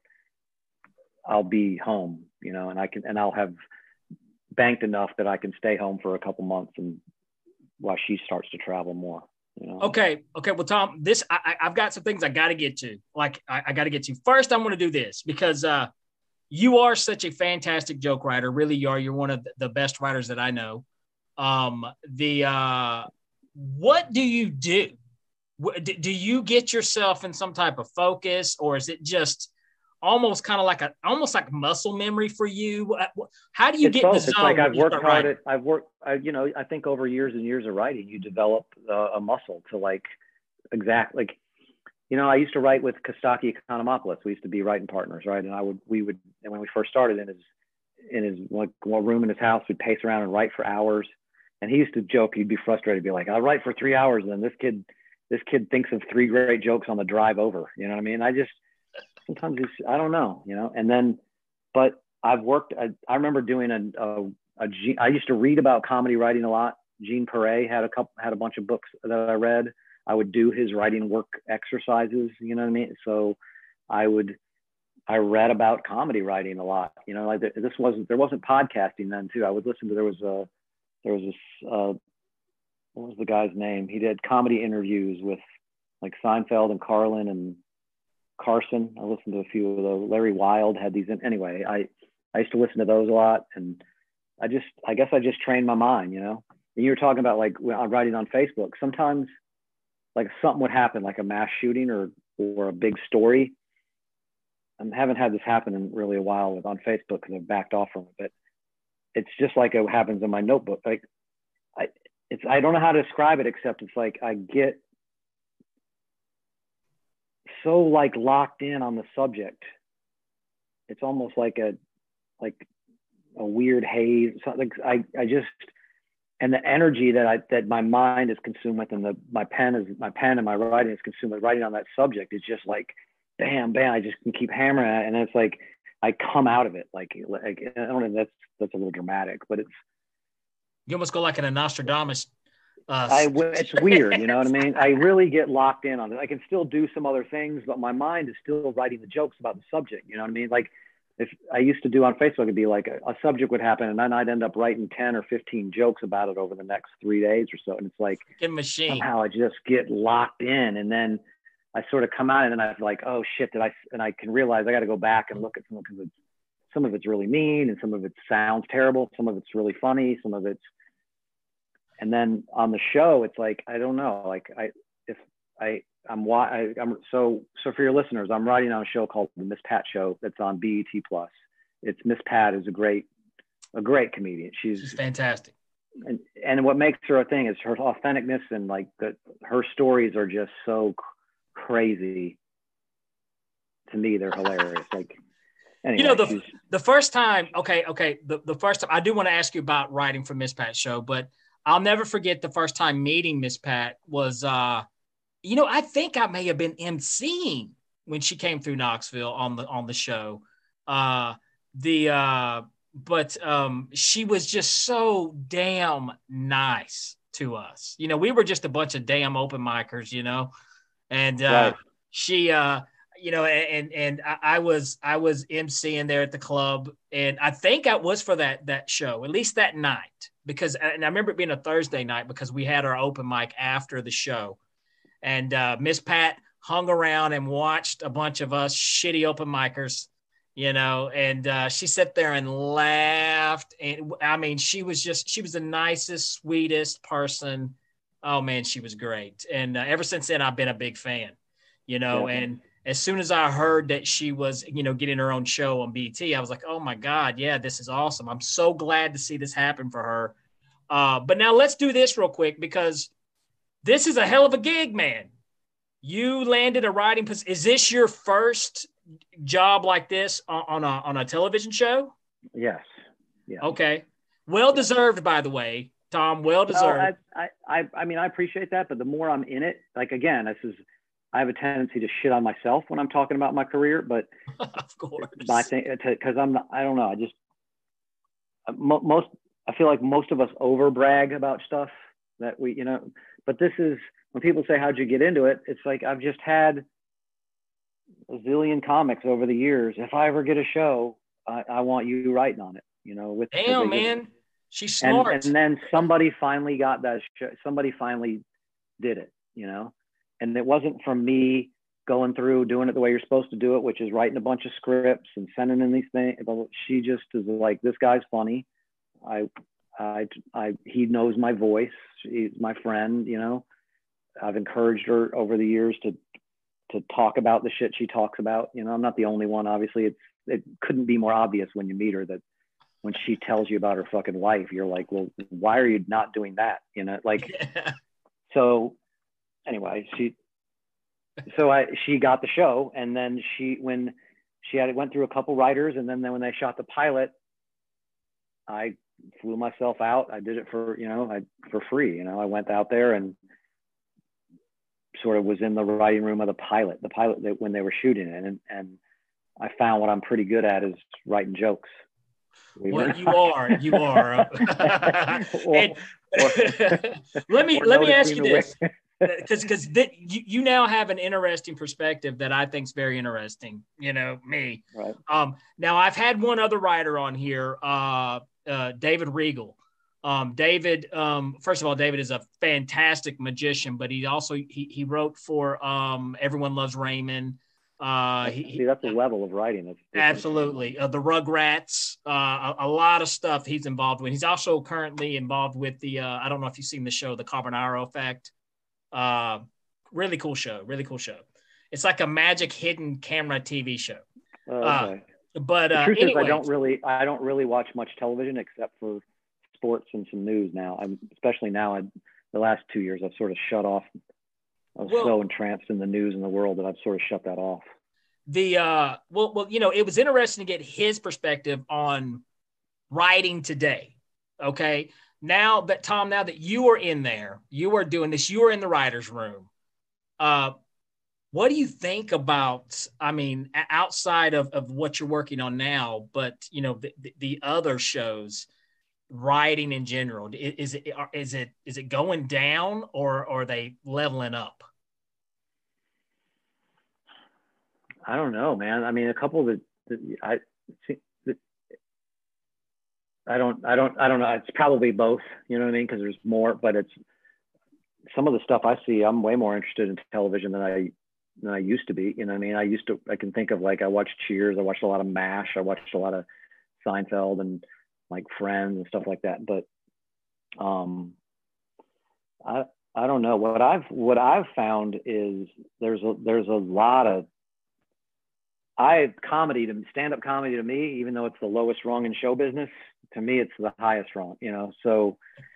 I'll be home, you know, and I can and I'll have banked enough that I can stay home for a couple months and while she starts to travel more. You know? Okay. Okay. Well, Tom, this, I, I've got some things I got to get to. Like I, I got to get to first. I want to do this because uh, you are such a fantastic joke writer. Really, you are. You're one of the best writers that I know. Um, the, uh, what do you do? Do you get yourself in some type of focus, or is it just almost kind of like a, almost like muscle memory for you? How do you it's get both. in the zone? It's like I've worked hard writing? at, I've worked, I, you know, I think over years and years of writing, you develop uh, a muscle to like, exact, like, you know, I used to write with Kostaki Economopoulos. We used to be writing partners, right? And I would, we would, and when we first started in his, in his like one room in his house, we'd pace around and write for hours. And he used to joke, he'd be frustrated, be like, I'll write for three hours. And then this kid, this kid thinks of three great jokes on the drive over. You know what I mean? I just, sometimes it's, I don't know, you know, and then, but I've worked, I, I remember doing a, a, a, I used to read about comedy writing a lot. Gene Perret had a couple, had a bunch of books that I read. I would do his writing work exercises, you know what I mean? So I would, I read about comedy writing a lot, you know, like this wasn't, there wasn't podcasting then too. I would listen to, there was a, there was this, uh, what was the guy's name? He did comedy interviews with like Seinfeld and Carlin and Carson. I listened to a few of those. Larry Wilde had these in, anyway, I, I used to listen to those a lot. And I just, I guess I just trained my mind, you know, and you were talking about like writing on Facebook. Sometimes like something would happen, like a mass shooting or, or a big story. I haven't had this happen in really a while with on Facebook because I've backed off from it, but it's just like it happens in my notebook. Like I, it's, I don't know how to describe it, except it's like, I get so like locked in on the subject. It's almost like a, like a weird haze. Something I, I just, and the energy that I, that my mind is consumed with, and the, my pen is my pen and my writing is consumed with writing on that subject is just like, bam, bam. I just can keep hammering at it. And it's like, I come out of it. Like, like I don't know, that's, that's a little dramatic, but it's, you almost go like in a Nostradamus. Uh, I, it's weird. You know what I mean? I really get locked in on it. I can still do some other things, but my mind is still writing the jokes about the subject. You know what I mean? Like if I used to do on Facebook, it'd be like a, a subject would happen and then I'd end up writing ten or fifteen jokes about it over the next three days or so. And it's like, machine. somehow I just get locked in, and then I sort of come out and then I'm like, oh shit, did I, and I can realize I got to go back and look at some, because it's, some of it's really mean and some of it sounds terrible. Some of it's really funny. Some of it's, and then on the show, it's like, I don't know, like I, if I, I'm, I, I'm so, so for your listeners, I'm writing on a show called the Miss Pat Show that's on B E T Plus. It's Miss Pat is a great, a great comedian. She's, She's fantastic. And, and what makes her a thing is her authenticness, and like that her stories are just so crazy. To me, they're hilarious. Like, anyway, you know, the the first time, okay, okay, the, the first time, I do want to ask you about writing for Miss Pat's show, but I'll never forget the first time meeting Miss Pat was, uh, you know, I think I may have been emceeing when she came through Knoxville on the on the show. Uh, the uh, but um, she was just so damn nice to us. You know, we were just a bunch of damn open micers, you know, and uh, right. she, uh, you know, and and I was I was emceeing there at the club, and I think I was for that that show, at least that night, because and I remember it being a Thursday night because we had our open mic after the show, and uh, Miss Pat hung around and watched a bunch of us shitty open micers, you know, and uh, she sat there and laughed, and I mean, she was just she was the nicest, sweetest person. Oh man, she was great, and uh, ever since then, I've been a big fan, you know, yeah. and. As soon as I heard that she was, you know, getting her own show on B T, I was like, oh my God, yeah, this is awesome. I'm so glad to see this happen for her. Uh, but now let's do this real quick, because this is a hell of a gig, man. You landed a writing position. Is this your first job like this on, on, a, on a television show? Yes. Yeah. Okay. Well-deserved, by the way, Tom, well-deserved. No, I, I, I mean, I appreciate that, but the more I'm in it, like, again, this is, I have a tendency to shit on myself when I'm talking about my career, but of course, my thing, because I'm, not, I don't know, I just most, I feel like most of us over brag about stuff that we, you know. But this is when people say, "How'd you get into it?" It's like I've just had a zillion comics over the years. If I ever get a show, I, I want you writing on it, you know. With damn man, she's smart. And, and then somebody finally got that. Show, somebody finally did it, you know. And it wasn't from me going through doing it the way you're supposed to do it, which is writing a bunch of scripts and sending in these things. She just is like, this guy's funny. I, I, I, he knows my voice. He's my friend, you know. I've encouraged her over the years to, to talk about the shit she talks about. You know, I'm not the only one. Obviously, it's it couldn't be more obvious when you meet her that when she tells you about her fucking life, you're like, well, why are you not doing that? You know, like, yeah. So. Anyway, she, so I, she got the show, and then she, when she had, went through a couple writers, and then, then when they shot the pilot, I flew myself out. I did it for, you know, I, for free, you know, I went out there and sort of was in the writing room of the pilot, the pilot that when they were shooting it. And, and I found what I'm pretty good at is writing jokes. Well, you are, you are. or, and, or, let me or let me ask you noticing the this, because because th- you, you now have an interesting perspective that I think is very interesting. You know, me. Right. Um, now I've had one other writer on here, uh, uh, David Regal. Um, David, um, first of all, David is a fantastic magician, but he also he he wrote for um, Everyone Loves Raymond. Uh, That's, he, see, that's the level of writing. That's different. Absolutely. Uh, the Rugrats, uh, a, a lot of stuff he's involved with. He's also currently involved with the, uh, I don't know if you've seen the show, The Carbonaro Effect. Uh, really cool show. Really cool show. It's like a magic hidden camera T V show. Oh, okay. Uh, but the uh, truth anyways, is, I don't really, I don't really watch much television except for sports and some news now. I'm especially now. I, the last two years, I've sort of shut off. I was well, so entranced in the news and the world that I've sort of shut that off. The uh, well, well, you know, it was interesting to get his perspective on writing today. Okay, now that Tom, now that you are in there, you are doing this, you are in the writers' room. Uh, what do you think about? I mean, outside of, of what you're working on now, but you know, the, the, the other shows, writing in general, is it is it is it going down or, or are they leveling up? I don't know, man. I mean, a couple of the, the I, the, I don't, I don't, I don't know. It's probably both, you know what I mean? Because there's more, but it's some of the stuff I see. I'm way more interested in television than I than I used to be. You know what I mean? I used to. I can think of like I watched Cheers. I watched a lot of MASH. I watched a lot of Seinfeld and like Friends and stuff like that. But um, I I don't know. What I've what I've found is there's a there's a lot of I comedy to stand-up comedy to me, even though it's the lowest rung in show business, to me it's the highest rung, you know. So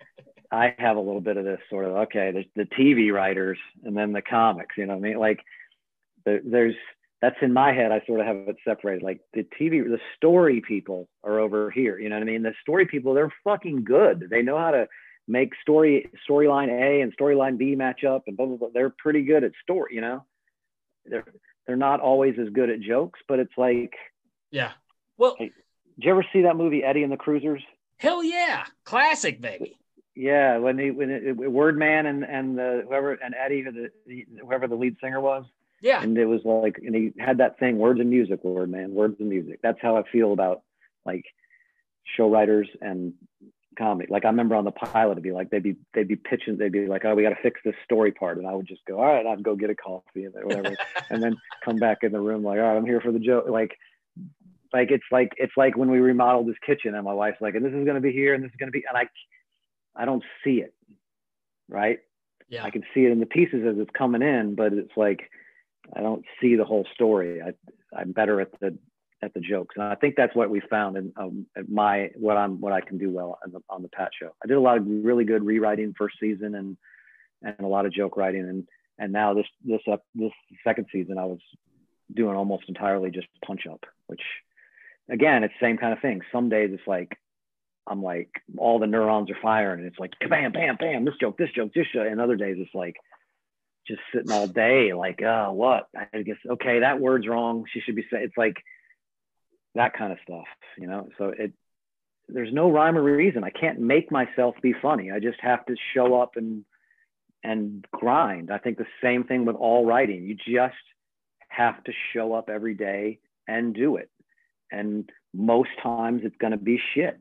I have a little bit of this sort of, okay, there's the T V writers and then the comics, you know what I mean? Like the, there's that's in my head. I sort of have it separated. Like the T V, the story people are over here, you know what I mean? The story people, they're fucking good. They know how to make story storyline A and storyline B match up and blah blah blah. They're pretty good at story, you know. They're they're not always as good at jokes, but it's like, yeah. Well, hey, did you ever see that movie Eddie and the Cruisers? Hell yeah, classic, baby. Yeah, when he when it, Wordman and and the whoever and Eddie, the, whoever the lead singer was. Yeah. And it was like, and he had that thing, words and music, Wordman, words and music. That's how I feel about like show writers and comedy. Like I remember on the pilot, it'd be like they'd be they'd be pitching, they'd be like, oh, we got to fix this story part, and I would just go, all right, I'd go get a coffee and whatever, and then come back in the room like, all right, I'm here for the joke. Like, like it's like it's like when we remodeled this kitchen, and my wife's like, and this is going to be here, and this is going to be, and I, I don't see it, right? Yeah, I can see it in the pieces as it's coming in, but it's like I don't see the whole story. I I'm better at the at the jokes, and I think that's what we found in um, at my what I'm what I can do well on the, on the Pat Show. I did a lot of really good rewriting first season, and and a lot of joke writing, and and now this this up this second season I was doing almost entirely just punch up, which again it's the same kind of thing. Some days it's like I'm like all the neurons are firing, and it's like bam bam bam, this joke this joke this joke, and other days it's like just sitting all day like oh what I guess okay that word's wrong, she should be saying, it's like that kind of stuff, you know. So it there's no rhyme or reason. I can't make myself be funny. I just have to show up and and grind. I think the same thing with all writing. You just have to show up every day and do it. And most times it's going to be shit.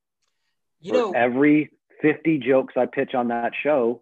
You For know, every fifty jokes I pitch on that show,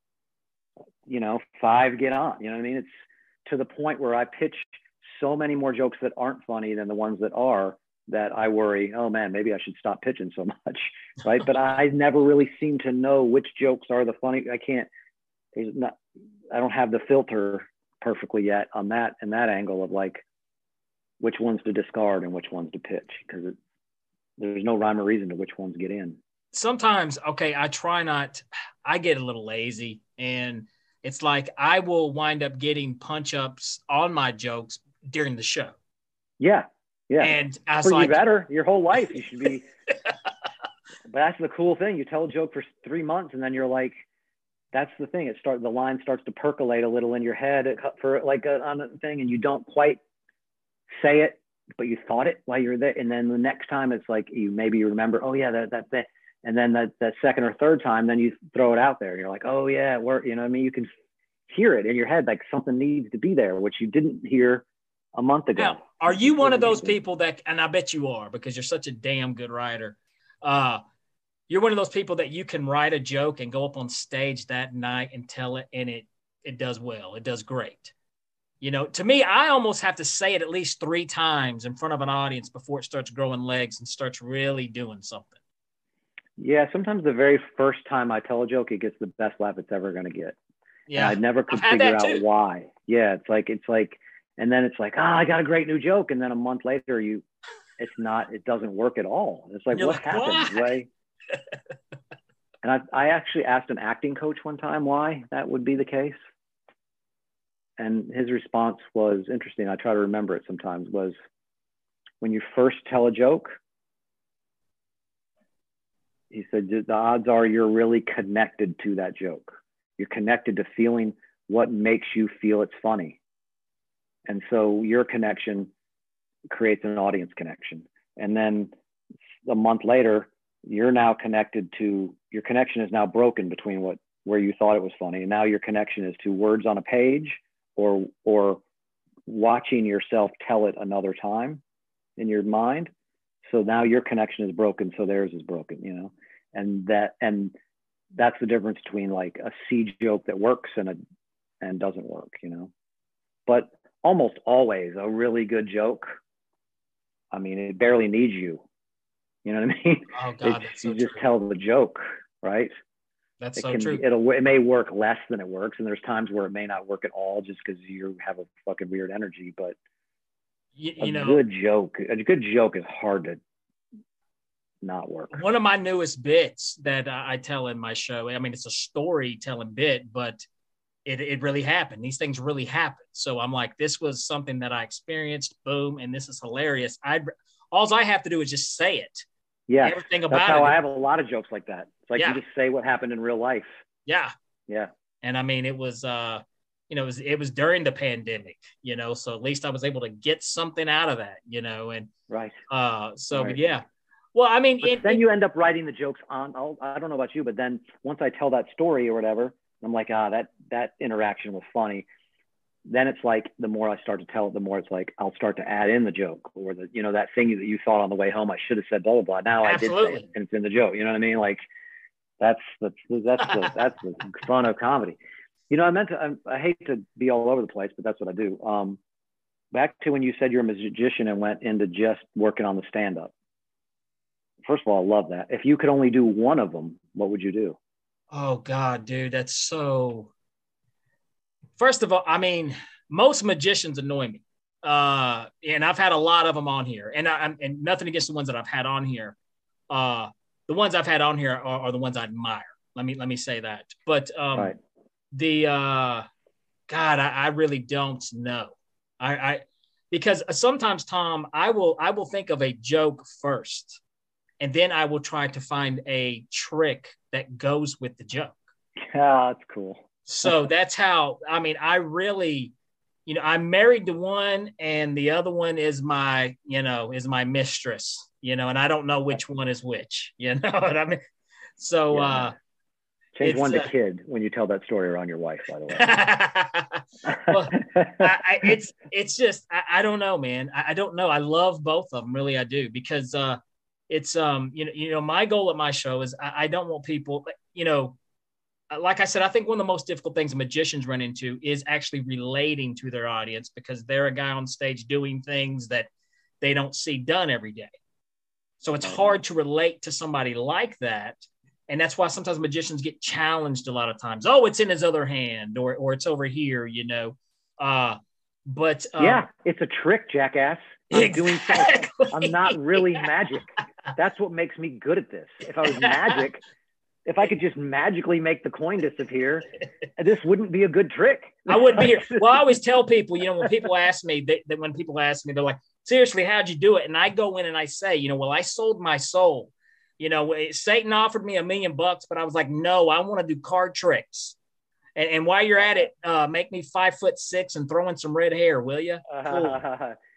you know, five get on. You know what I mean? It's to the point where I pitch so many more jokes that aren't funny than the ones that are, that I worry, oh man, maybe I should stop pitching so much, right? But I never really seem to know which jokes are the funny. I can't, there's not, I don't have the filter perfectly yet on that and that angle of like which ones to discard and which ones to pitch, because there's no rhyme or reason to which ones get in. Sometimes, okay, I try not, I get a little lazy, and it's like I will wind up getting punch ups on my jokes during the show. Yeah. Yeah. And I was Pretty like, better your whole life. You should be, but that's the cool thing. You tell a joke for three months and then you're like, that's the thing. It starts, the line starts to percolate a little in your head for like a, on a thing, and you don't quite say it but you thought it while you were there. And then the next time it's like, you maybe you remember, oh yeah, that, that's it. And then that, that second or third time, then you throw it out there. And you're like, oh yeah, we're, you know what I mean? You can hear it in your head, like something needs to be there, which you didn't hear a month ago. Now, are you one of those people that, and I bet you are, because you're such a damn good writer. Uh, you're one of those people that you can write a joke and go up on stage that night and tell it, and it, it does well. It does great. You know, to me, I almost have to say it at least three times in front of an audience before it starts growing legs and starts really doing something. Yeah, sometimes the very first time I tell a joke, it gets the best laugh it's ever going to get. Yeah, and I never could figure out too. why. Yeah, it's like it's like, and then it's like, oh, I got a great new joke, and then a month later, you, it's not, it doesn't work at all. It's like, You're what like, happened, why? Right? And I, I actually asked an acting coach one time why that would be the case, and his response was interesting. I try to remember it sometimes. Was when you first tell a joke, he said, the odds are you're really connected to that joke. You're connected to feeling what makes you feel it's funny. And so your connection creates an audience connection. And then a month later, you're now connected to, your connection is now broken between what, where you thought it was funny. And now your connection is to words on a page or, or watching yourself tell it another time in your mind. So now your connection is broken. So theirs is broken, you know, and that, and that's the difference between like a C joke that works and a, and doesn't work, you know, but almost always a really good joke. I mean, it barely needs you. You know what I mean? Oh God, that's so you just true. Tell the joke, right? That's it so can, true. It'll, it may work less than it works. And there's times where it may not work at all just because you have a fucking weird energy, but you, a you know, good joke, a good joke is hard to not work. One of my newest bits that I tell in my show, I mean, it's a storytelling bit, but it, it really happened. These things really happen. So I'm like, this was something that I experienced, boom, and this is hilarious. I all I have to do is just say it. Yeah, everything about that's how it. I have a lot of jokes like that. It's like yeah. you just say what happened in real life. Yeah, yeah. And I mean, it was, uh, you know, it was it was during the pandemic, you know, so at least I was able to get something out of that, you know, and right. Uh, so right. yeah. Well, I mean, but it, then it, you end up writing the jokes on. I'll, I don't know about you, but then once I tell that story or whatever, I'm like, ah, that that interaction was funny. Then it's like the more I start to tell it, the more it's like I'll start to add in the joke or the, you know, that thing that you thought on the way home I should have said blah blah blah. Now Absolutely. I did say it, and it's in the joke. You know what I mean? Like that's that's that's the that's the fun of comedy. You know, I meant to. I, I hate to be all over the place, but that's what I do. Um, back to when you said you're a magician and went into just working on the stand up. First of all, I love that. If you could only do one of them, what would you do? Oh God, dude, that's so. First of all, I mean, most magicians annoy me, uh, and I've had a lot of them on here, and I, and nothing against the ones that I've had on here. Uh, the ones I've had on here are, are the ones I admire. Let me let me say that. But um, right. the uh, God, I, I really don't know. I, I because sometimes, Tom, I will I will think of a joke first, and then I will try to find a trick that goes with the joke. Yeah, that's cool. So that's how, I mean, I really, you know, I'm married to one and the other one is my, you know, is my mistress, you know, and I don't know which one is which, you know what I mean? So, yeah. uh, change one to uh, kid when you tell that story around your wife, by the way. Well, I, I, it's, it's just, I, I don't know, man. I, I don't know. I love both of them. Really, I do. Because, uh, it's, um, you know, you know, my goal at my show is I, I don't want people, you know, like I said, I think one of the most difficult things magicians run into is actually relating to their audience because they're a guy on stage doing things that they don't see done every day. So it's hard to relate to somebody like that. And that's why sometimes magicians get challenged a lot of times. Oh, it's in his other hand or, or it's over here, you know. Uh, but um, yeah, it's a trick, jackass. I'm exactly. doing something. I'm not really magic. That's what makes me good at this. If I was magic, if I could just magically make the coin disappear, this wouldn't be a good trick. I wouldn't be here. Well, I always tell people, you know, when people ask me, that they, when people ask me, they're like, seriously, how'd you do it? And I go in and I say, you know, well, I sold my soul. You know, Satan offered me a million bucks, but I was like, no, I want to do card tricks. And, and while you're at it, uh, make me five foot six and throw in some red hair, will you? Cool. Uh,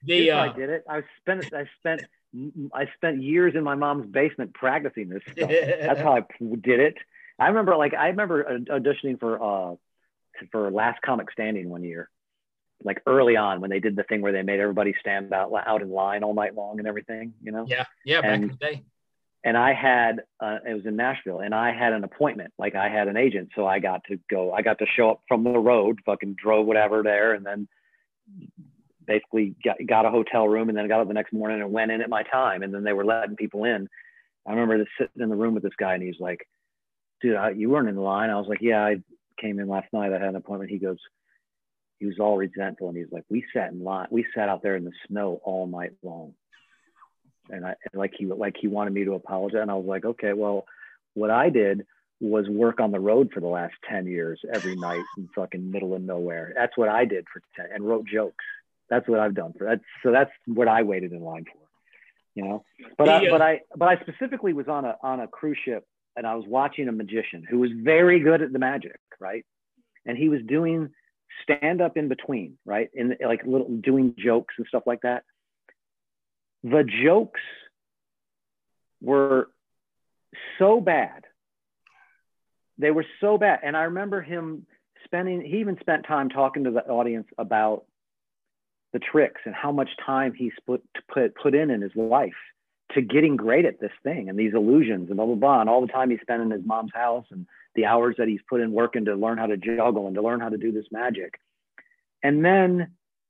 The, Here's how uh, I did it. I spent I spent I spent years in my mom's basement practicing this stuff. That's how I did it. I remember like I remember auditioning for uh for Last Comic Standing one year, like early on when they did the thing where they made everybody stand out out in line all night long and everything, you know? Yeah, yeah, back and, in the day. And I had uh, it was in Nashville, and I had an appointment. Like I had an agent, so I got to go. I got to show up from the road, fucking drove whatever there, and then basically got, got a hotel room, and then got up the next morning and went in at my time. And then they were letting people in. I remember just sitting in the room with this guy, and he's like, dude, I, you weren't in the line. I was like, yeah, I came in last night. I had an appointment. He goes, he was all resentful. And he's like, we sat in line. We sat out there in the snow all night long. And I like he, like he wanted me to apologize. And I was like, okay, well, what I did was work on the road for the last ten years, every night in fucking middle of nowhere. That's what I did for ten and wrote jokes. That's what I've done for that. So that's what I waited in line for, you know, but I, but I, but I specifically was on a, on a cruise ship, and I was watching a magician who was very good at the magic. Right. And he was doing stand up in between, right. In like little doing jokes and stuff like that. The jokes were so bad. They were so bad. And I remember him spending, he even spent time talking to the audience about the tricks and how much time he split, put, put in in his life to getting great at this thing and these illusions and blah, blah, blah. And all the time he spent in his mom's house and the hours that he's put in working to learn how to juggle and to learn how to do this magic. And then,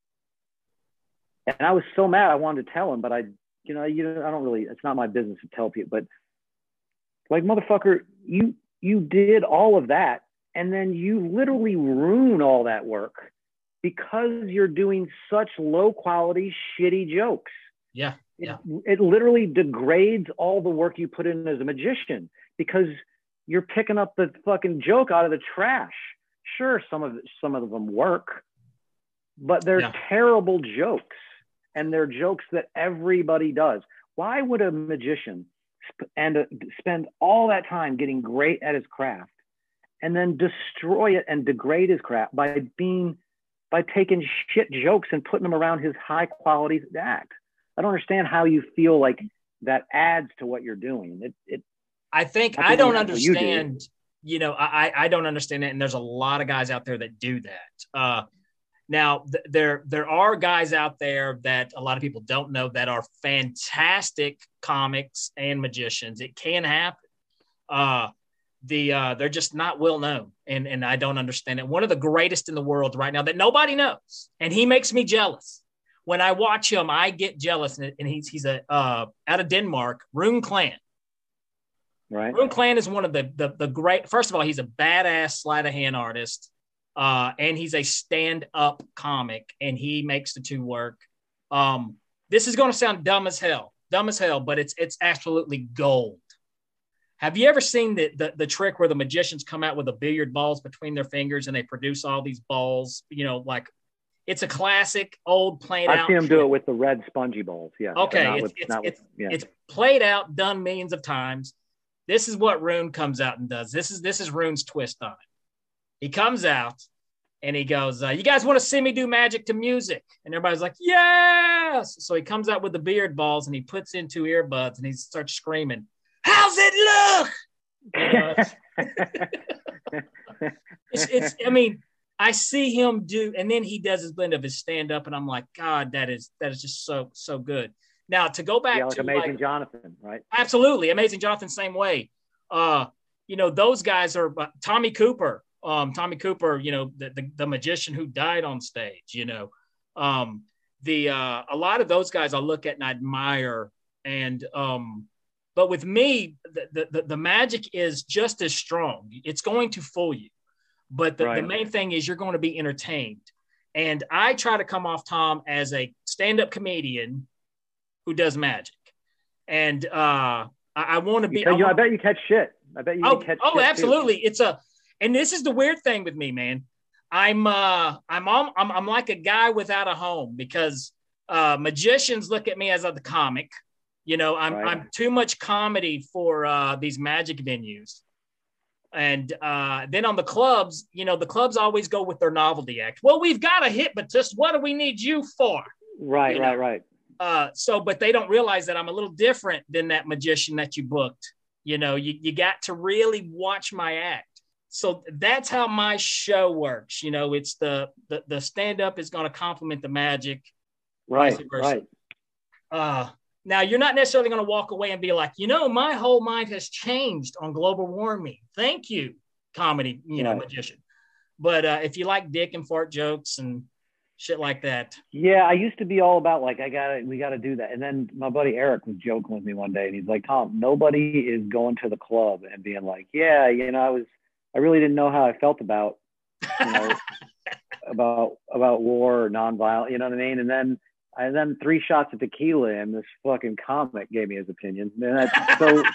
and I was so mad, I wanted to tell him, but I, you know, you know, I don't really, it's not my business to tell people, but like, motherfucker, you, you did all of that. And then you literally ruin all that work because you're doing such low quality, shitty jokes. Yeah. Yeah. It, it literally degrades all the work you put in as a magician because you're picking up the fucking joke out of the trash. Sure, some of some of them work, but they're yeah. terrible jokes, and they're jokes that everybody does. Why would a magician sp- and uh, spend all that time getting great at his craft and then destroy it and degrade his craft by being by taking shit jokes and putting them around his high quality act? I don't understand how you feel like that adds to what you're doing. It, it I think I, I don't understand, you, you know, I, I don't understand it. And there's a lot of guys out there that do that. Uh, now th- there, there are guys out there that a lot of people don't know that are fantastic comics and magicians. It can happen. Uh, the, uh, they're just not well known. And, and I don't understand it. One of the greatest in the world right now that nobody knows. And he makes me jealous. When I watch him, I get jealous. And he's, he's a, uh, out of Denmark, Rune Klan. Right. Rune Klan is one of the, the the great. First of all, he's a badass sleight of hand artist, uh, and he's a stand-up comic, and he makes the two work. Um, this is going to sound dumb as hell, dumb as hell, but it's it's absolutely gold. Have you ever seen the, the the trick where the magicians come out with the billiard balls between their fingers and they produce all these balls? You know, like it's a classic old played I've out. seen him trick. do it with the red spongy balls. Yeah. Okay, it's with, it's, with, it's, yeah. it's played out, done millions of times. This is what Rune comes out and does. This is this is Rune's twist on it. He comes out and he goes, uh, you guys want to see me do magic to music? And everybody's like, yes. So he comes out with the beard balls and he puts in two earbuds and he starts screaming, how's it look? You know, it's, it's, it's, I mean, I see him do, and then he does his blend of his stand up and I'm like, God, that is, that is just so, so good. Now to go back yeah, like to Amazing like, Jonathan, right? Absolutely. Amazing Jonathan, same way. Uh, you know, those guys are uh, Tommy Cooper, um, Tommy Cooper, you know, the, the, the magician who died on stage, you know, um, the, uh, a lot of those guys I look at and I admire. And, um, but with me, the, the, the magic is just as strong. It's going to fool you, but the, right. the main thing is you're going to be entertained. And I try to come off, Tom, as a stand-up comedian who does magic. And uh, I, I want to be. You, I, wanna, I bet you catch shit. I bet you oh, catch oh, shit absolutely. Too. It's a, and this is the weird thing with me, man. I'm, uh, I'm, I'm, I'm like a guy without a home because uh, magicians look at me as a the comic. You know, I'm, right. I'm too much comedy for uh, these magic venues. And uh, then on the clubs, you know, the clubs always go with their novelty act. Well, we've got a hit, but just what do we need you for? Right, you right, know? right. Uh, so, but they don't realize that I'm a little different than that magician that you booked. You know, you, you got to really watch my act. So that's how my show works. You know, it's the the, the stand up is going to complement the magic, Right, vice versa. right. Uh, now you're not necessarily going to walk away and be like, you know, my whole mind has changed on global warming. Thank you, comedy, you know, Right. magician. But uh, if you like dick and fart jokes and shit like that. Yeah, I used to be all about like I gotta we gotta do that. And then my buddy Eric was joking with me one day and he's like, Tom, nobody is going to the club and being like, yeah, you know, I was I really didn't know how I felt about, you know, about about war or nonviolent, you know what I mean? And then and then three shots of tequila and this fucking comic gave me his opinion. And that's so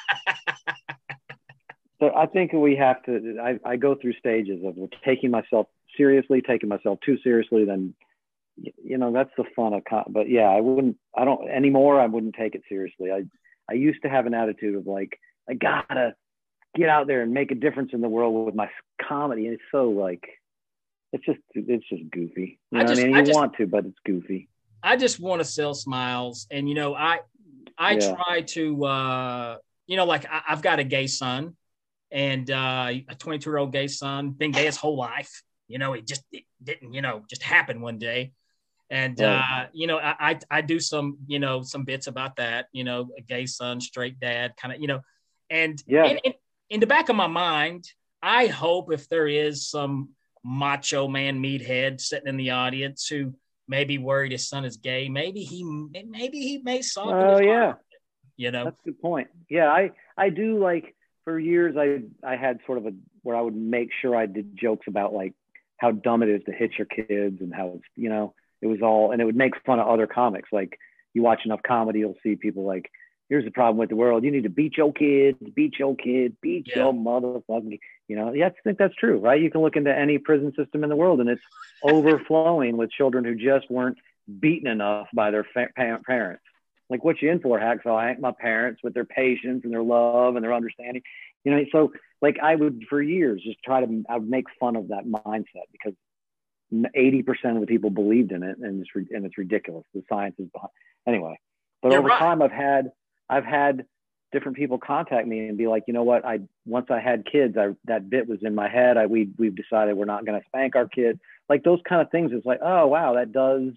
so I think we have to I, I go through stages of taking myself seriously, taking myself too seriously, then you know, that's the fun of con- but yeah, I wouldn't I don't anymore I wouldn't take it seriously. I I used to have an attitude of like I gotta get out there and make a difference in the world with my comedy, and it's so like it's just it's just goofy. You know I just, what I mean? I You just, want to, but it's goofy. I just want to sell smiles, and you know, I I Yeah. try to uh, you know, like I, I've got a gay son, and uh, a twenty-two year old gay son, been gay his whole life. You know, it just it didn't, you know, just happen one day. And, Right. uh, you know, I, I, I do some, you know, some bits about that, you know, a gay son, straight dad kind of, you know, and Yeah. in, in, in the back of my mind, I hope if there is some macho man meathead sitting in the audience who may be worried his son is gay, maybe he, maybe he may soften Oh his yeah. heart, you know. That's a good point. Yeah, I I do like for years I I had sort of a where I would make sure I did jokes about like how dumb it is to hit your kids and how it's, you know, it was all, and it would make fun of other comics. Like you watch enough comedy, you'll see people like, here's the problem with the world. You need to beat your kids, beat your kids, beat Yeah. your motherfucking, you know, yeah, I think that's true, right? You can look into any prison system in the world and it's overflowing with children who just weren't beaten enough by their fa- parents. Like what you in for, Hacksaw? I thank my parents with their patience and their love and their understanding. You know, so like I would for years just try to, I would make fun of that mindset because eighty percent of the people believed in it, and it's and it's ridiculous. The science is behind. Anyway. But You're over right. time, I've had I've had different people contact me and be like, you know what? I once I had kids, I that bit was in my head. I we we've decided we're not going to spank our kids. Like those kind of things. It's like, oh wow, that does.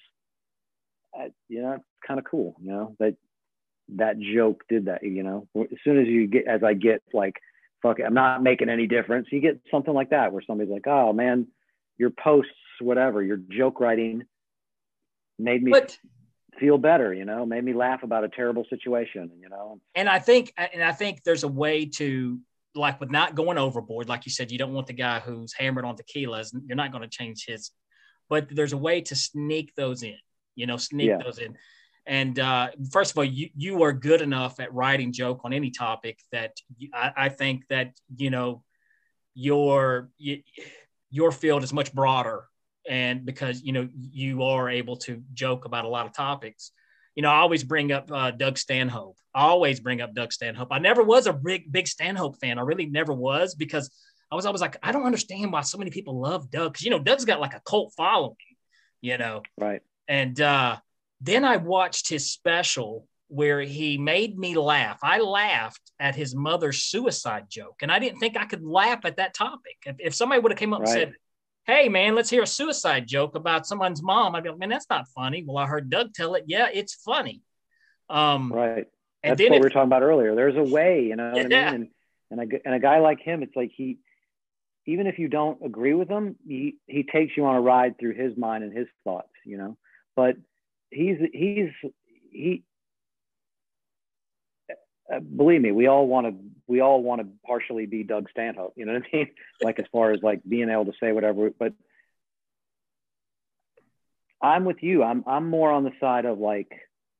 Uh, you know, it's kind of cool. You know that that joke did that. You know, as soon as you get, as I get like, fuck it, I'm not making any difference. You get something like that where somebody's like, oh man, your posts, whatever, your joke writing made me But, feel better, you know, made me laugh about a terrible situation, you know. and I think, and I think there's a way to, like, with not going overboard, like you said, you don't want the guy who's hammered on tequilas. You're not going to change his, but there's a way to sneak those in, you know, sneak Yeah. those in. And uh, first of all, you you are good enough at writing joke on any topic that you, I, I think that, you know, your you, your field is much broader, and because, you know, you are able to joke about a lot of topics. You know, I always bring up uh, Doug Stanhope. I always bring up Doug Stanhope. I never was a big, big Stanhope fan. I really never was, because I was always like, I don't understand why so many people love Doug. Because, you know, Doug's got like a cult following, you know. Right. And uh, then I watched his special where he made me laugh. I laughed at his mother's suicide joke, and I didn't think I could laugh at that topic. If, if somebody would have came up Right. and said, hey, man, let's hear a suicide joke about someone's mom, I'd be like, man, that's not funny. Well, I heard Doug tell it. Yeah, it's funny. Um, Right. and That's then what if, we were talking about earlier. There's a way, you know what Yeah. I mean? And, and, a, and a guy like him, it's like he, even if you don't agree with him, he, he takes you on a ride through his mind and his thoughts, you know, but he's, he's, he, uh, believe me, we all want to, we all want to partially be Doug Stanhope, you know what I mean? Like, as far as like being able to say whatever, but I'm with you. I'm, I'm more on the side of like,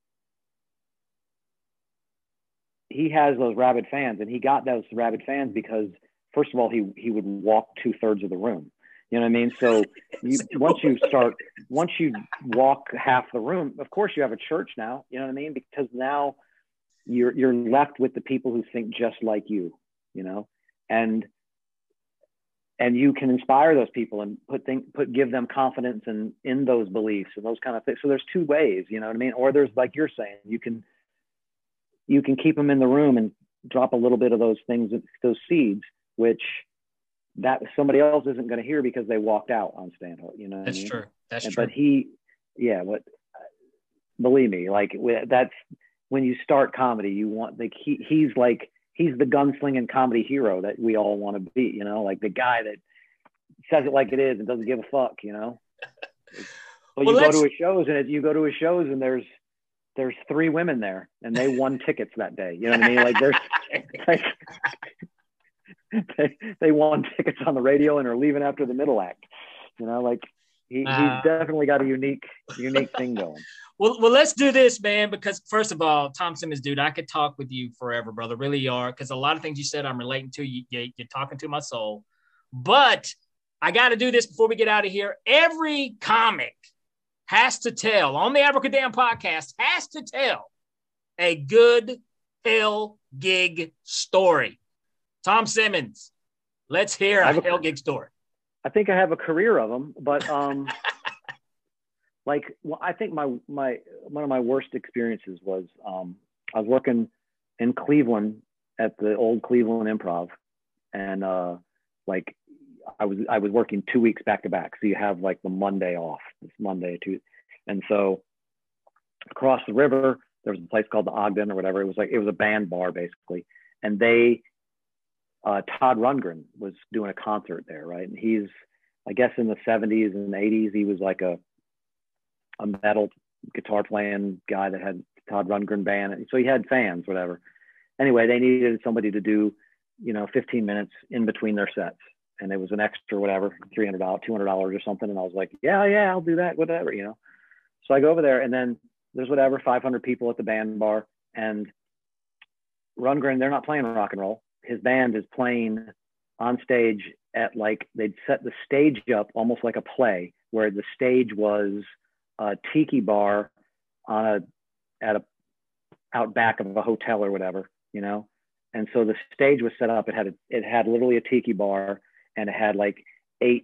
he has those rabid fans, and he got those rabid fans because, first of all, he, he would walk two thirds of the room. You know what I mean? So you, once you start, once you walk half the room, of course you have a church now, you know what I mean? Because now you're, you're left with the people who think just like you, you know? And, and you can inspire those people and put things, put, give them confidence in, in those beliefs and those kind of things. So there's two ways, you know what I mean? Or there's, like you're saying, you can, you can keep them in the room and drop a little bit of those things, those seeds, which that somebody else isn't going to hear because they walked out on Stanhope, you know what That's I mean? true. That's and, true. But he, yeah, what, believe me, like that's when you start comedy, you want, like, he, he's like, he's the gunslinging comedy hero that we all want to be, you know, like the guy that says it like it is and doesn't give a fuck, you know. But well, you go to his shows and it, you go to his shows and there's there's three women there and they won tickets that day. You know what I mean? Like there's like, they, they won tickets on the radio and are leaving after the middle act. You know, like he, uh, he's definitely got a unique unique thing going. Well, well, let's do this, man, because first of all, Tom Simmons, dude, I could talk with you forever, brother. Really you are, because a lot of things you said I'm relating to. You, you're talking to my soul. But I got to do this before we get out of here. Every comic has to tell, on the Abracadam podcast, has to tell a good hell gig story. Tom Simmons, let's hear a, a hell gig story. I think I have a career of them, but um, like, well, I think my my one of my worst experiences was um, I was working in Cleveland at the old Cleveland Improv, and uh, like I was I was working two weeks back to back, so you have like the Monday off, this Monday too, and so across the river there was a place called the Ogden or whatever. It was like it was a band bar basically, and they. Uh, Todd Rundgren was doing a concert there, right? And he's, I guess, in the seventies and eighties, he was like a a metal guitar playing guy that had Todd Rundgren band. So he had fans, whatever. Anyway, they needed somebody to do, you know, fifteen minutes in between their sets, and it was an extra whatever, three hundred dollars, two hundred dollars or something. And I was like, yeah, yeah, I'll do that, whatever, you know. So I go over there, and then there's whatever five hundred people at the band bar, and Rundgren, they're not playing rock and roll. His band is playing on stage at like, they'd set the stage up almost like a play where the stage was a tiki bar on a, at a, out back of a hotel or whatever, you know? And so the stage was set up, it had, a, it had literally a tiki bar and it had like eight,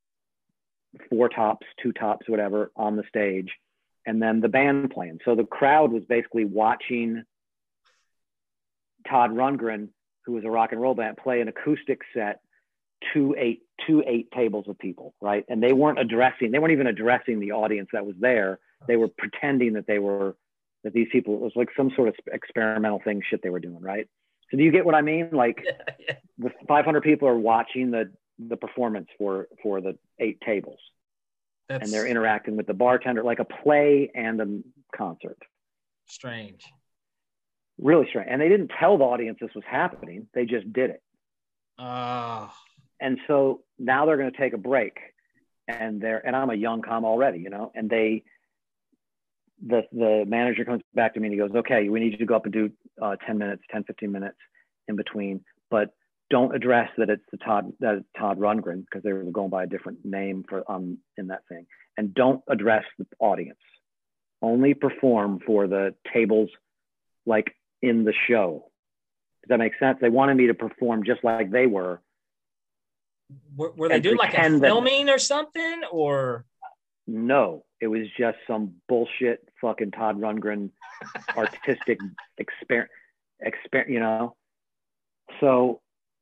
four tops, two tops, whatever on the stage. And then the band playing. So the crowd was basically watching Todd Rundgren, who was a rock and roll band, play an acoustic set to eight, to eight tables of people, right? And they weren't addressing, they weren't even addressing the audience that was there. They were pretending that they were, that these people, it was like some sort of experimental thing shit they were doing, right? So do you get what I mean? Like yeah, yeah. The five hundred people are watching the, the performance for, for the eight tables. That's... And they're interacting with the bartender, like a play and a concert. Strange. Really strange. And they didn't tell the audience this was happening. They just did it. Uh... And so now they're going to take a break. And they're, and I'm a young com already, you know, and they, the, the manager comes back to me and he goes, okay, we need you to go up and do uh, ten minutes, ten, fifteen minutes in between, but don't address that it's the Todd, that it's Todd Rundgren, because they were going by a different name for, um, in that thing. And don't address the audience. Only perform for the tables, like, in the show. Does that make sense? They wanted me to perform just like they were. Were, were they doing like a filming that, or something, or? No, it was just some bullshit fucking Todd Rundgren artistic exper, exper, you know? So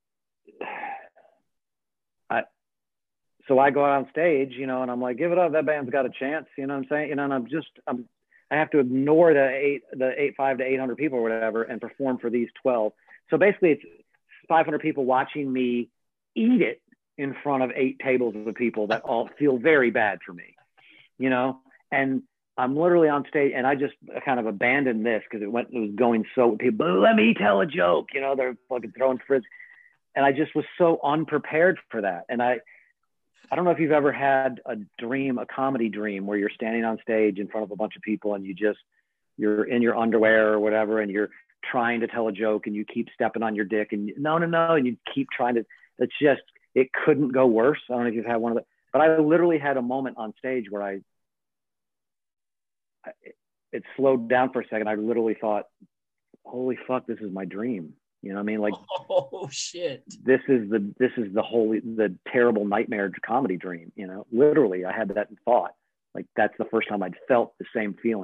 I, so I go out on stage, you know, and I'm like, give it up. That band's got a chance. You know what I'm saying? You know, and I'm just, I'm, I have to ignore the eight, the eight, five to eight hundred people or whatever, and perform for these twelve. So basically, it's five hundred people watching me eat it in front of eight tables of people that all feel very bad for me, you know. And I'm literally on stage, and I just kind of abandoned this because it went, it was going so. People, let me tell a joke, you know. They're fucking throwing frizz, and I just was so unprepared for that, and I. I don't know if you've ever had a dream, a comedy dream, where you're standing on stage in front of a bunch of people and you just, you're in your underwear or whatever, and you're trying to tell a joke and you keep stepping on your dick and no, no, no. And you keep trying to, it's just, it couldn't go worse. I don't know if you've had one of the, but I literally had a moment on stage where I, I it slowed down for a second. I literally thought, holy fuck, this is my dream. You know what I mean? Like, oh shit, this is the this is the holy the terrible nightmare comedy dream. You know, literally, I had that thought. Like, that's the first time I'd felt the same feeling.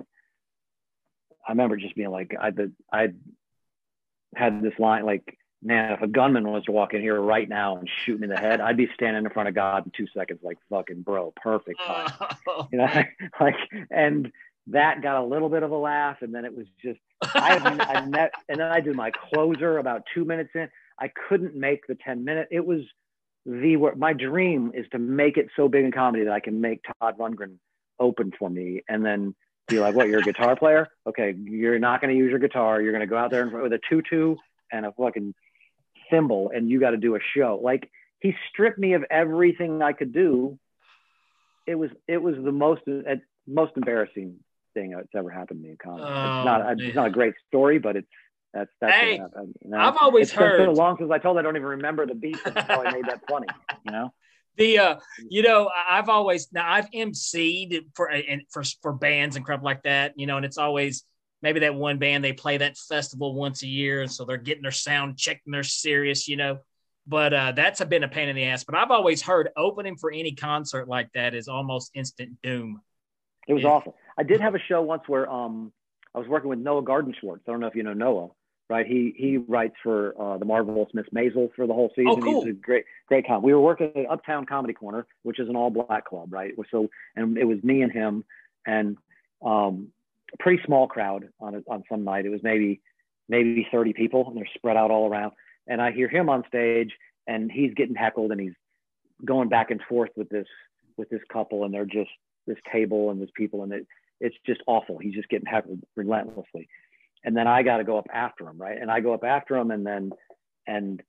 I remember just being like, I I had this line like, man, if a gunman was to walk in here right now and shoot me in the head, I'd be standing in front of God in two seconds, like, fucking bro, perfect time. oh. You know, like, and that got a little bit of a laugh, and then it was just, I, I met, and then I did my closer about two minutes in. I couldn't make the ten minute. It was the, my dream is to make it so big in comedy that I can make Todd Rundgren open for me, and then be like, what, you're a guitar player? Okay, you're not going to use your guitar. You're going to go out there with a tutu and a fucking thimble, and you got to do a show. Like, he stripped me of everything I could do. It was, it was the most, uh, most embarrassing thing that's ever happened to me in comedy. Oh, it's not, it's not a great story, but it's, that's, that's hey, what happened. You know? I've always it's heard. It's been so long since I told, I don't even remember the beat. That's how I made that funny, you know? The uh, you know, I've always now I've emceed for and for for bands and crap like that, you know, and it's always maybe that one band they play that festival once a year, and so they're getting their sound checked and they're serious, you know. But uh, that's been a pain in the ass. But I've always heard opening for any concert like that is almost instant doom. It was it, awful. I did have a show once where um I was working with Noah Garden-Schwartz. I don't know if you know Noah. Right, he he writes for uh, the Marvelous Miss Maisel for the whole season. Oh, cool. He's a great great com. We were working at Uptown Comedy Corner, which is an all black club, right? So, and it was me and him, and um, a pretty small crowd on a, on some night. It was maybe maybe thirty people, and they're spread out all around. And I hear him on stage, and he's getting heckled, and he's going back and forth with this with this couple, and they're just this table and this people, and it it's just awful. He's just getting heckled relentlessly. And then I got to go up after him, right? And I go up after him, and then, and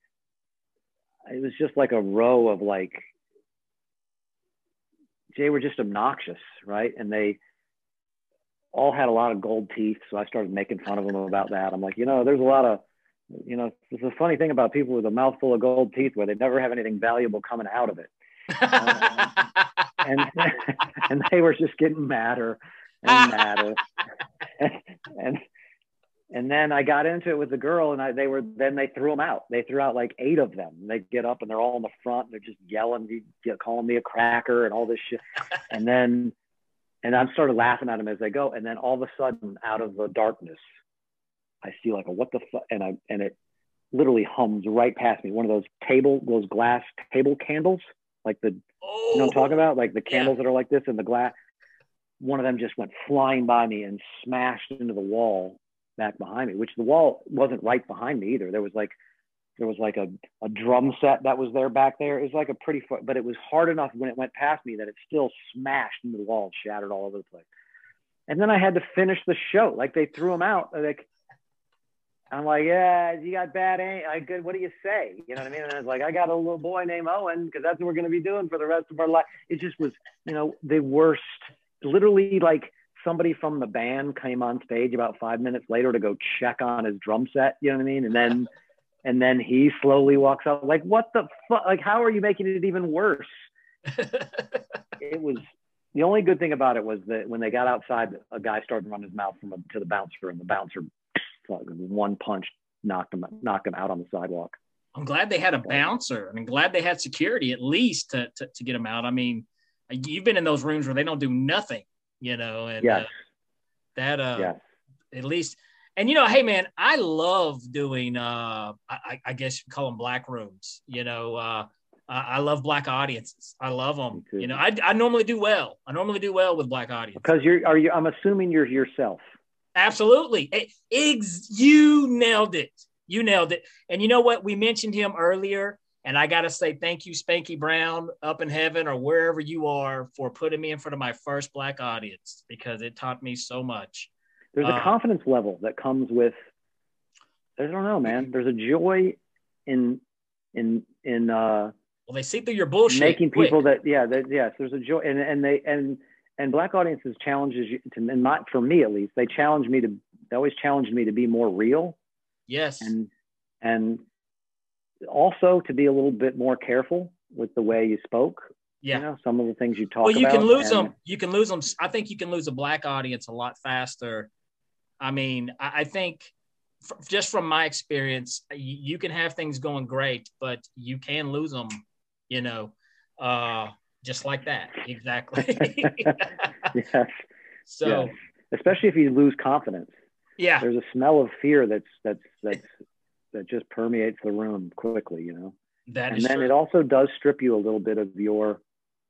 it was just like a row of like, they were just obnoxious, right? And they all had a lot of gold teeth, so I started making fun of them about that. I'm like, you know, there's a lot of, you know, it's a funny thing about people with a mouthful of gold teeth where they never have anything valuable coming out of it. uh, and and they were just getting madder and madder, and. and And then I got into it with the girl, and I, they were, then they threw them out. They threw out like eight of them. They get up and they're all in the front. And they're just yelling, get, calling me a cracker and all this shit. And then, and I started laughing at them as they go. And then all of a sudden, out of the darkness, I see like a, what the fuck? And I, and it literally hums right past me. One of those table, those glass table candles, like the, oh, you know what I'm talking about? Like the candles yeah. that are like this in the glass. One of them just went flying by me and smashed into the wall back behind me, which the wall wasn't right behind me either. There was like, there was like a, a drum set that was there back there. It was like a pretty, but it was hard enough when it went past me that it still smashed into the wall and shattered all over the place. And then I had to finish the show. Like, they threw him out. Like, I'm like, yeah, you got bad aim. I good. What do you say? You know what I mean? And I was like, I got a little boy named Owen, because that's what we're going to be doing for the rest of our life. It just was, you know, the worst, literally like, somebody from the band came on stage about five minutes later to go check on his drum set. You know what I mean? And then, and then he slowly walks out like, what the fuck? Like, how are you making it even worse? It was, the only good thing about it was that when they got outside, a guy started to run his mouth from a, to the bouncer, and the bouncer, one punch, knocked him, knocked him out on the sidewalk. I'm glad they had a bouncer. I mean, glad they had security at least to, to, to get him out. I mean, you've been in those rooms where they don't do nothing. You know, and yes. uh, that uh, yes. at least, and you know, hey man, I love doing. Uh, I, I guess you call them black rooms. You know, uh, I, I love black audiences. I love them. You know, I, I normally do well. I normally do well with black audiences. Because you're, are you? I'm assuming you're yourself. Absolutely, Eggs, you nailed it. You nailed it. And you know what? We mentioned him earlier. And I got to say thank you, Spanky Brown, up in heaven or wherever you are, for putting me in front of my first black audience, because it taught me so much. There's a uh, confidence level that comes with, I don't know, man. There's a joy in, in, in, uh, well, they see through your bullshit. Making people quick. that, yeah, that, yes, there's a joy. And, and they, and, and black audiences challenges you to, and not for me, at least, they challenge me to, they always challenged me to be more real. Yes. And, and, also to be a little bit more careful with the way you spoke. Yeah. You know, some of the things you talk well, you about. can lose and... them. You can lose them. I think you can lose a black audience a lot faster. I mean, I, I think f- just from my experience, you, you can have things going great, but you can lose them, you know, uh, just like that. Exactly. Yes. So, yes. Especially if you lose confidence. yeah, There's a smell of fear that's, that's, that's, that just permeates the room quickly, you know? that And is then true. it also does strip you a little bit of your,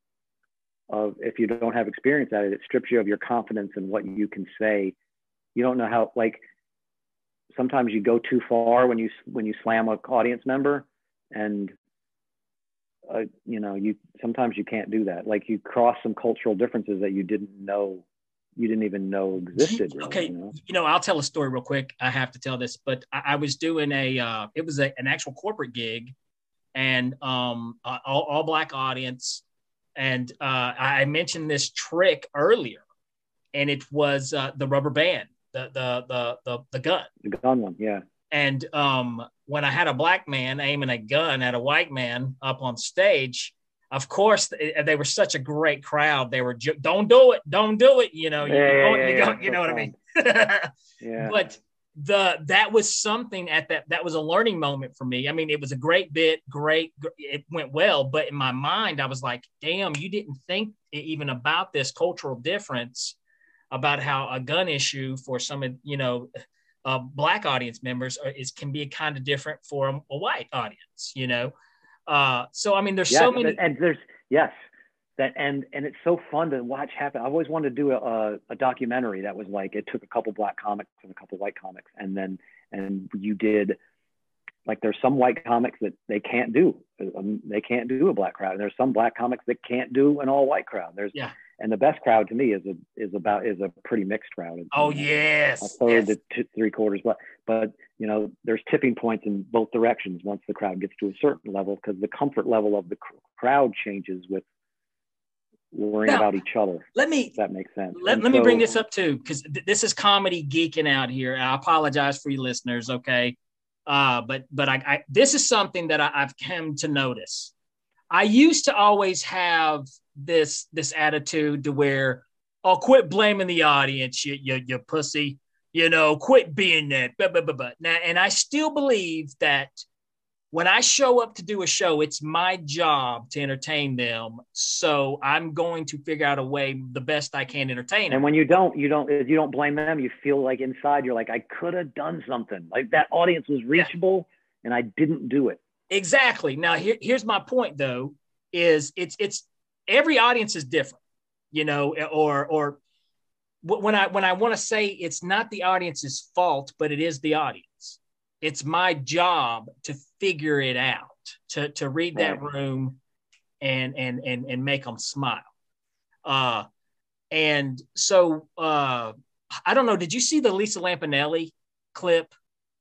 of if you don't have experience at it, it strips you of your confidence in what you can say. You don't know how, like, sometimes you go too far when you, when you slam an audience member, and, uh, you know, you, sometimes you can't do that. Like, you cross some cultural differences that you didn't know, you didn't even know existed. Really, okay. You know? You know, I'll tell a story real quick. I have to tell this, but I, I was doing a, uh, it was a, an actual corporate gig, and um, uh, all, all black audience. And uh, I mentioned this trick earlier, and it was uh, the rubber band, the, the, the, the, the gun. The gun one. Yeah. And um, when I had a black man aiming a gun at a white man up on stage, of course, they were such a great crowd. They were, don't do it. Don't do it. You know, you, Yeah, you, yeah, don't, yeah, you, yeah. don't, you So know what fun. I mean? Yeah. But the that was something at that that was a learning moment for me. I mean, it was a great bit, great, it went well, but in my mind I was like, damn, you didn't think even about this cultural difference, about how a gun issue for some of, you know, uh, black audience members is can be kind of different for a, a white audience, you know. Uh, so I mean, there's Yes, so many, and there's yes, that and and it's so fun to watch happen. I've always wanted to do a, a documentary that was like, it took a couple black comics and a couple white comics, and then and you did, like, there's some white comics that they can't do, um, they can't do a black crowd, and there's some black comics that can't do an all white crowd. There's yeah. And the best crowd to me is a is about is a pretty mixed crowd. Oh, you know, yes. a third yes. to two, three quarters, but but you know, there's tipping points in both directions once the crowd gets to a certain level, because the comfort level of the cr- crowd changes with worrying Now, about each other. Let me If that makes sense. let, And let me so, bring this up too, because th- this is comedy geeking out here. I apologize for you listeners, okay? Uh, but but I, I this is something that I, I've come to notice. I used to always have this this attitude to where, oh, quit blaming the audience, you you, you pussy, you know, quit being that. Blah, blah, blah, blah. Now, and I still believe that when I show up to do a show, it's my job to entertain them. So I'm going to figure out a way the best I can entertain them. and when you don't, you don't, you don't blame them. You feel like inside you're like, I could have done something. Like, that audience was reachable, yeah, and I didn't do it. Exactly. Now, here, here's my point though, is it's, it's every audience is different, you know, or, or when I, when I want to say it's not the audience's fault, but it is the audience. It's my job to figure it out, to, to read that Right. room and, and, and, and make them smile. Uh, and so, uh, I don't know. Did you see the Lisa Lampanelli clip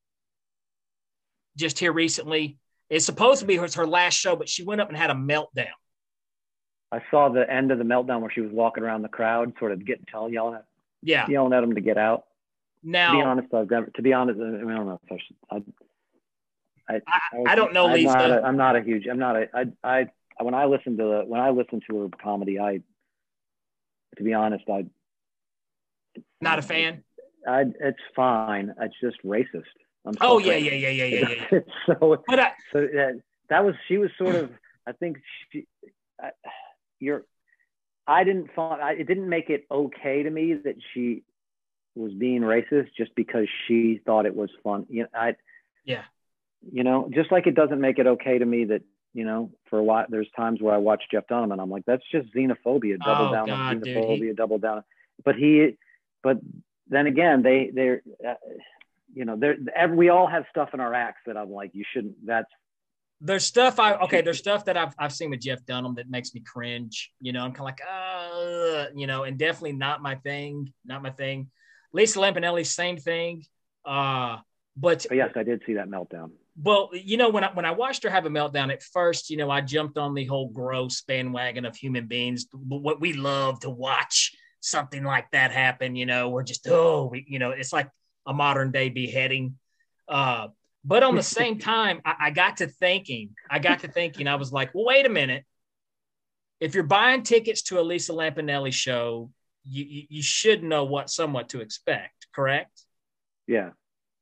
just here recently? It's supposed to be her, her last show, but she went up and had a meltdown. I saw the end of the meltdown where she was walking around the crowd, sort of getting tell yelling at, Yeah. yelling at them to get out. Now, to be honest, I've never, to be honest, I, mean, I don't know if I should. I, I, I, was, I don't know, I'm Lisa. Not a, I'm not a huge. I'm not a. I, I. When I listen to the, when I listen to her comedy, I. To be honest, I. Not a fan. I. It's fine. It's just racist. I'm oh sorry. yeah, yeah, yeah, yeah, yeah, yeah. so, but I, so that, that was. She was sort of. I think she. I, you're. I didn't find. I, it didn't make it okay to me that she was being racist just because she thought it was fun. You know, I, yeah, you know, just like it doesn't make it okay to me that, you know, for a while, there's times where I watch Jeff Dunham and I'm like, that's just xenophobia, double oh, down God, on dude, xenophobia, he... double down. But he, but then again, they, they're, uh, you know, they're, every, we all have stuff in our acts that I'm like, you shouldn't, that's, There's stuff I okay. There's stuff that I've I've seen with Jeff Dunham that makes me cringe. You know, I'm kind of like, uh, you know, and definitely not my thing. Not my thing. Lisa Lampanelli, same thing. Uh, but but yes, I did see that meltdown. Well, you know, when I when I watched her have a meltdown at first, you know, I jumped on the whole gross bandwagon of human beings. What we love to watch something like that happen. You know, we're just oh, we, you know, it's like a modern day beheading. Uh, But on the same time, I, I got to thinking, I got to thinking, I was like, well, wait a minute. If you're buying tickets to a Lisa Lampanelli show, you, you, you should know what somewhat to expect, correct? Yeah.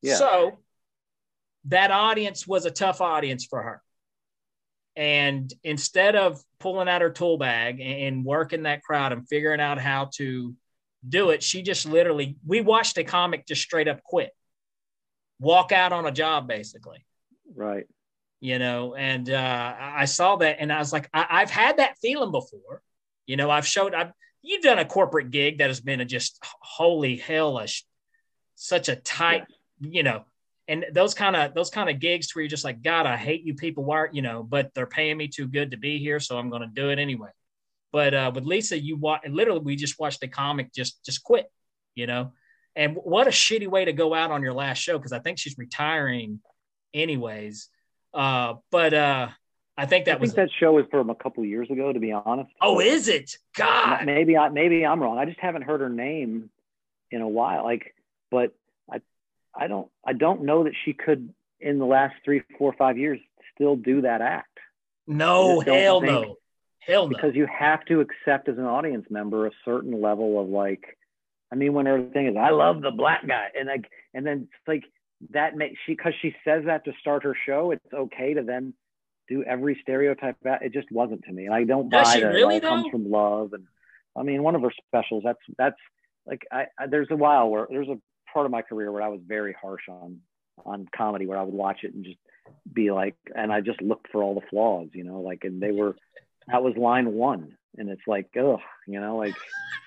Yeah. So that audience was a tough audience for her. And instead of pulling out her tool bag and working that crowd and figuring out how to do it, she just literally, we watched a comic just straight up quit, walk out on a job, basically. Right. You know, and uh, I saw that and I was like, I, I've had that feeling before. You know, I've showed, I've, you've done a corporate gig that has been a just holy hellish, such a tight, yes. you know, and those kind of, those kind of gigs where you're just like, God, I hate you people, why, you know, but they're paying me too good to be here. So I'm going to do it anyway. But uh, with Lisa, you watch, and literally we just watched the comic just, just quit, you know, and what a shitty way to go out on your last show. Cause I think she's retiring anyways. Uh, but uh, I think that I was think that show was from a couple of years ago, to be honest. Oh, is it? God, maybe I maybe I'm wrong. I just haven't heard her name in a while. Like, but I I don't I don't know that she could in the last three, four, five years still do that act. No, hell no, hell no. Because you have to accept as an audience member a certain level of like, I mean, when her thing is, I love the black guy, and like, and then it's like that makes she because she says that to start her show, it's okay to then do every stereotype. It just wasn't to me. And I don't Does buy she that really, it all comes from love. And I mean, one of her specials, that's, that's like, I, I, there's a while where there's a part of my career where I was very harsh on, on comedy, where I would watch it and just be like, and I just looked for all the flaws, you know, like, and they were, that was line one. And it's like, ugh, you know, like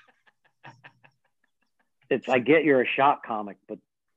it's, I get you're a shock comic, but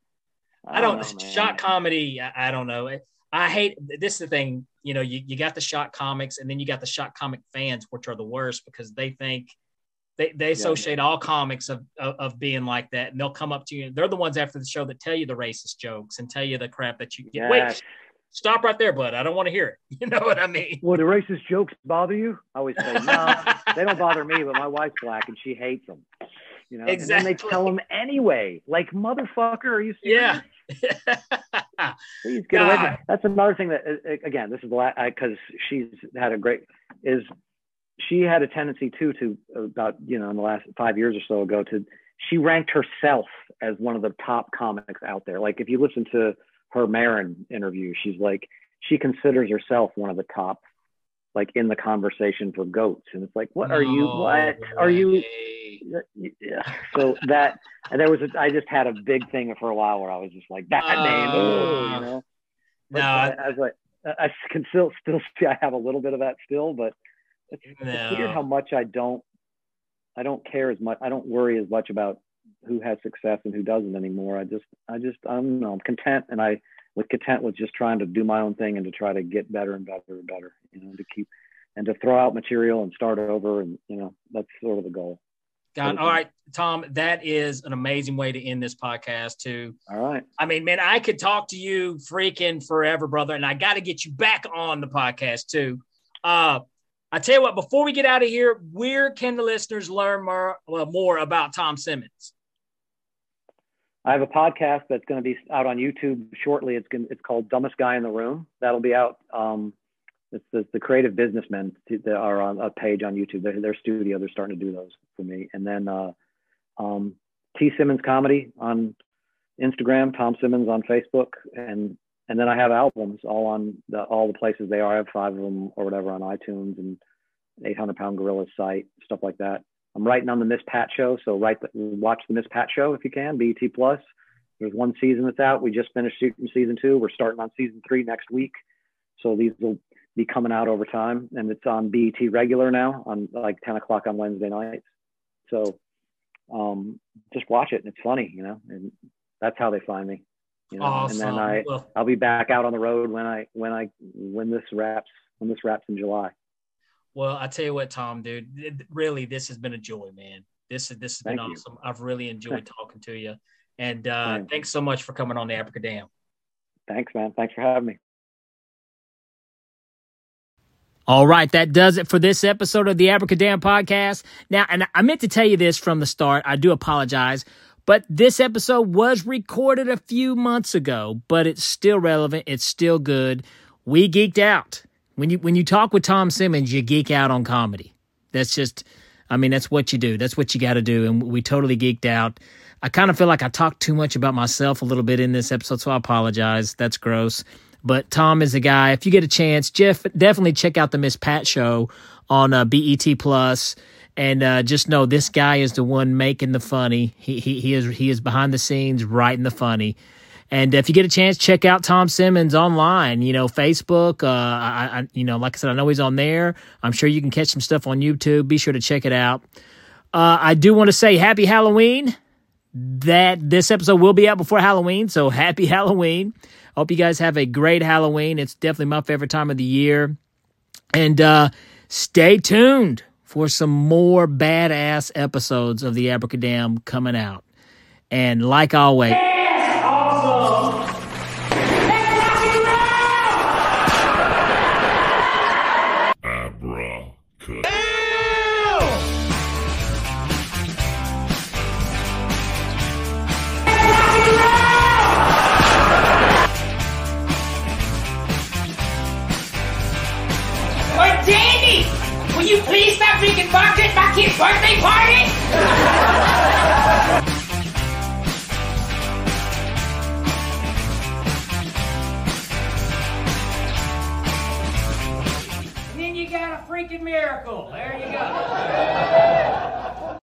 I don't, I don't know, shock comedy. I, I don't know. I hate, this is the thing, you know, you, you got the shock comics and then you got the shock comic fans, which are the worst because they think they, they associate yeah. all comics of, of, of being like that. And they'll come up to you. They're the ones after the show that tell you the racist jokes and tell you the crap that you get. Yes. Wait, stop right there, bud. I don't want to hear it. You know what I mean? Well, the racist jokes bother you? I always say, no, they don't bother me, but my wife's black and she hates them. You know, exactly. And then they tell them anyway, like, motherfucker, are you serious? Yeah. Please get God. away. That's another thing that, again, this is the last, because she's had a great, is she had a tendency too, to about, you know, in the last five years or so ago, to, she ranked herself as one of the top comics out there. Like if you listen to her Marin interview, she's like, she considers herself one of the top, like in the conversation for goats. And it's like, what are you, what way. are you? Yeah. So that, and there was, a, I just had a big thing for a while where I was just like that uh, name, oh, you know. But no, I, I was like, I can still, still see, I have a little bit of that still, but it's, no. it's weird how much I don't, I don't care as much. I don't worry as much about who has success and who doesn't anymore. I just, I just, I don't know, I'm content, and I was content with just trying to do my own thing and to try to get better and better and better, you know, to keep, and to throw out material and start over. And, you know, that's sort of the goal. God, all right, Tom, that is an amazing way to end this podcast too. All right. I mean, man, I could talk to you freaking forever, brother, and I got to get you back on the podcast too. Uh, I tell you what, before we get out of here, where can the listeners learn more, well, more about Tom Simmons? I have a podcast that's going to be out on YouTube shortly. It's going, it's called Dumbest Guy in the Room. That'll be out. Um, It's the, the creative businessmen that are on a page on YouTube. Their, their studio, they're starting to do those for me. And then uh, um, T Simmons Comedy on Instagram, Tom Simmons on Facebook, and and then I have albums all on the, all the places they are. I have five of them or whatever on iTunes and eight hundred pound Gorilla site, stuff like that. I'm writing on the Miss Pat Show, so write the, watch the Miss Pat Show if you can. B E T Plus. There's one season that's out. We just finished shooting season two. We're starting on season three next week. So these will be coming out over time, and it's on B E T regular now on like ten o'clock on Wednesday nights. So um, just watch it. And it's funny, you know, and that's how they find me. You know? Awesome. And then I, well, I'll be back out on the road when I, when I, when this wraps, when this wraps in July. Well, I tell you what, Tom, dude, it, really, this has been a joy, man. This is, this has Thank been you. awesome. I've really enjoyed talking to you. And uh, thanks. thanks so much for coming on the Abracadam. Thanks, man. Thanks for having me. All right, that does it for this episode of the Abracadam podcast. Now, and I meant to tell you this from the start. I do apologize, but this episode was recorded a few months ago, but it's still relevant. It's still good. We geeked out. When you when you talk with Tom Simmons, you geek out on comedy. That's just, I mean, that's what you do. That's what you got to do. And we totally geeked out. I kind of feel like I talked too much about myself a little bit in this episode, so I apologize. That's gross. But Tom is a guy. If you get a chance, Jeff, definitely check out the Miss Pat show on uh, B E T Plus, and uh, just know this guy is the one making the funny. He he he is he is behind the scenes writing the funny. And if you get a chance, check out Tom Simmons online. You know, Facebook. Uh, I, I you know, like I said, I know he's on there. I'm sure you can catch some stuff on YouTube. Be sure to check it out. Uh, I do want to say Happy Halloween. That this episode will be out before Halloween, so Happy Halloween. Hope you guys have a great Halloween. It's definitely my favorite time of the year. And uh, stay tuned for some more badass episodes of the Abracadam coming out. And like always, Yes, awesome. Let's rock and roll. Abracadabra. Hey, Danny, will you please stop drinking vodka at my kid's birthday party? And then you got a freaking miracle. There you go.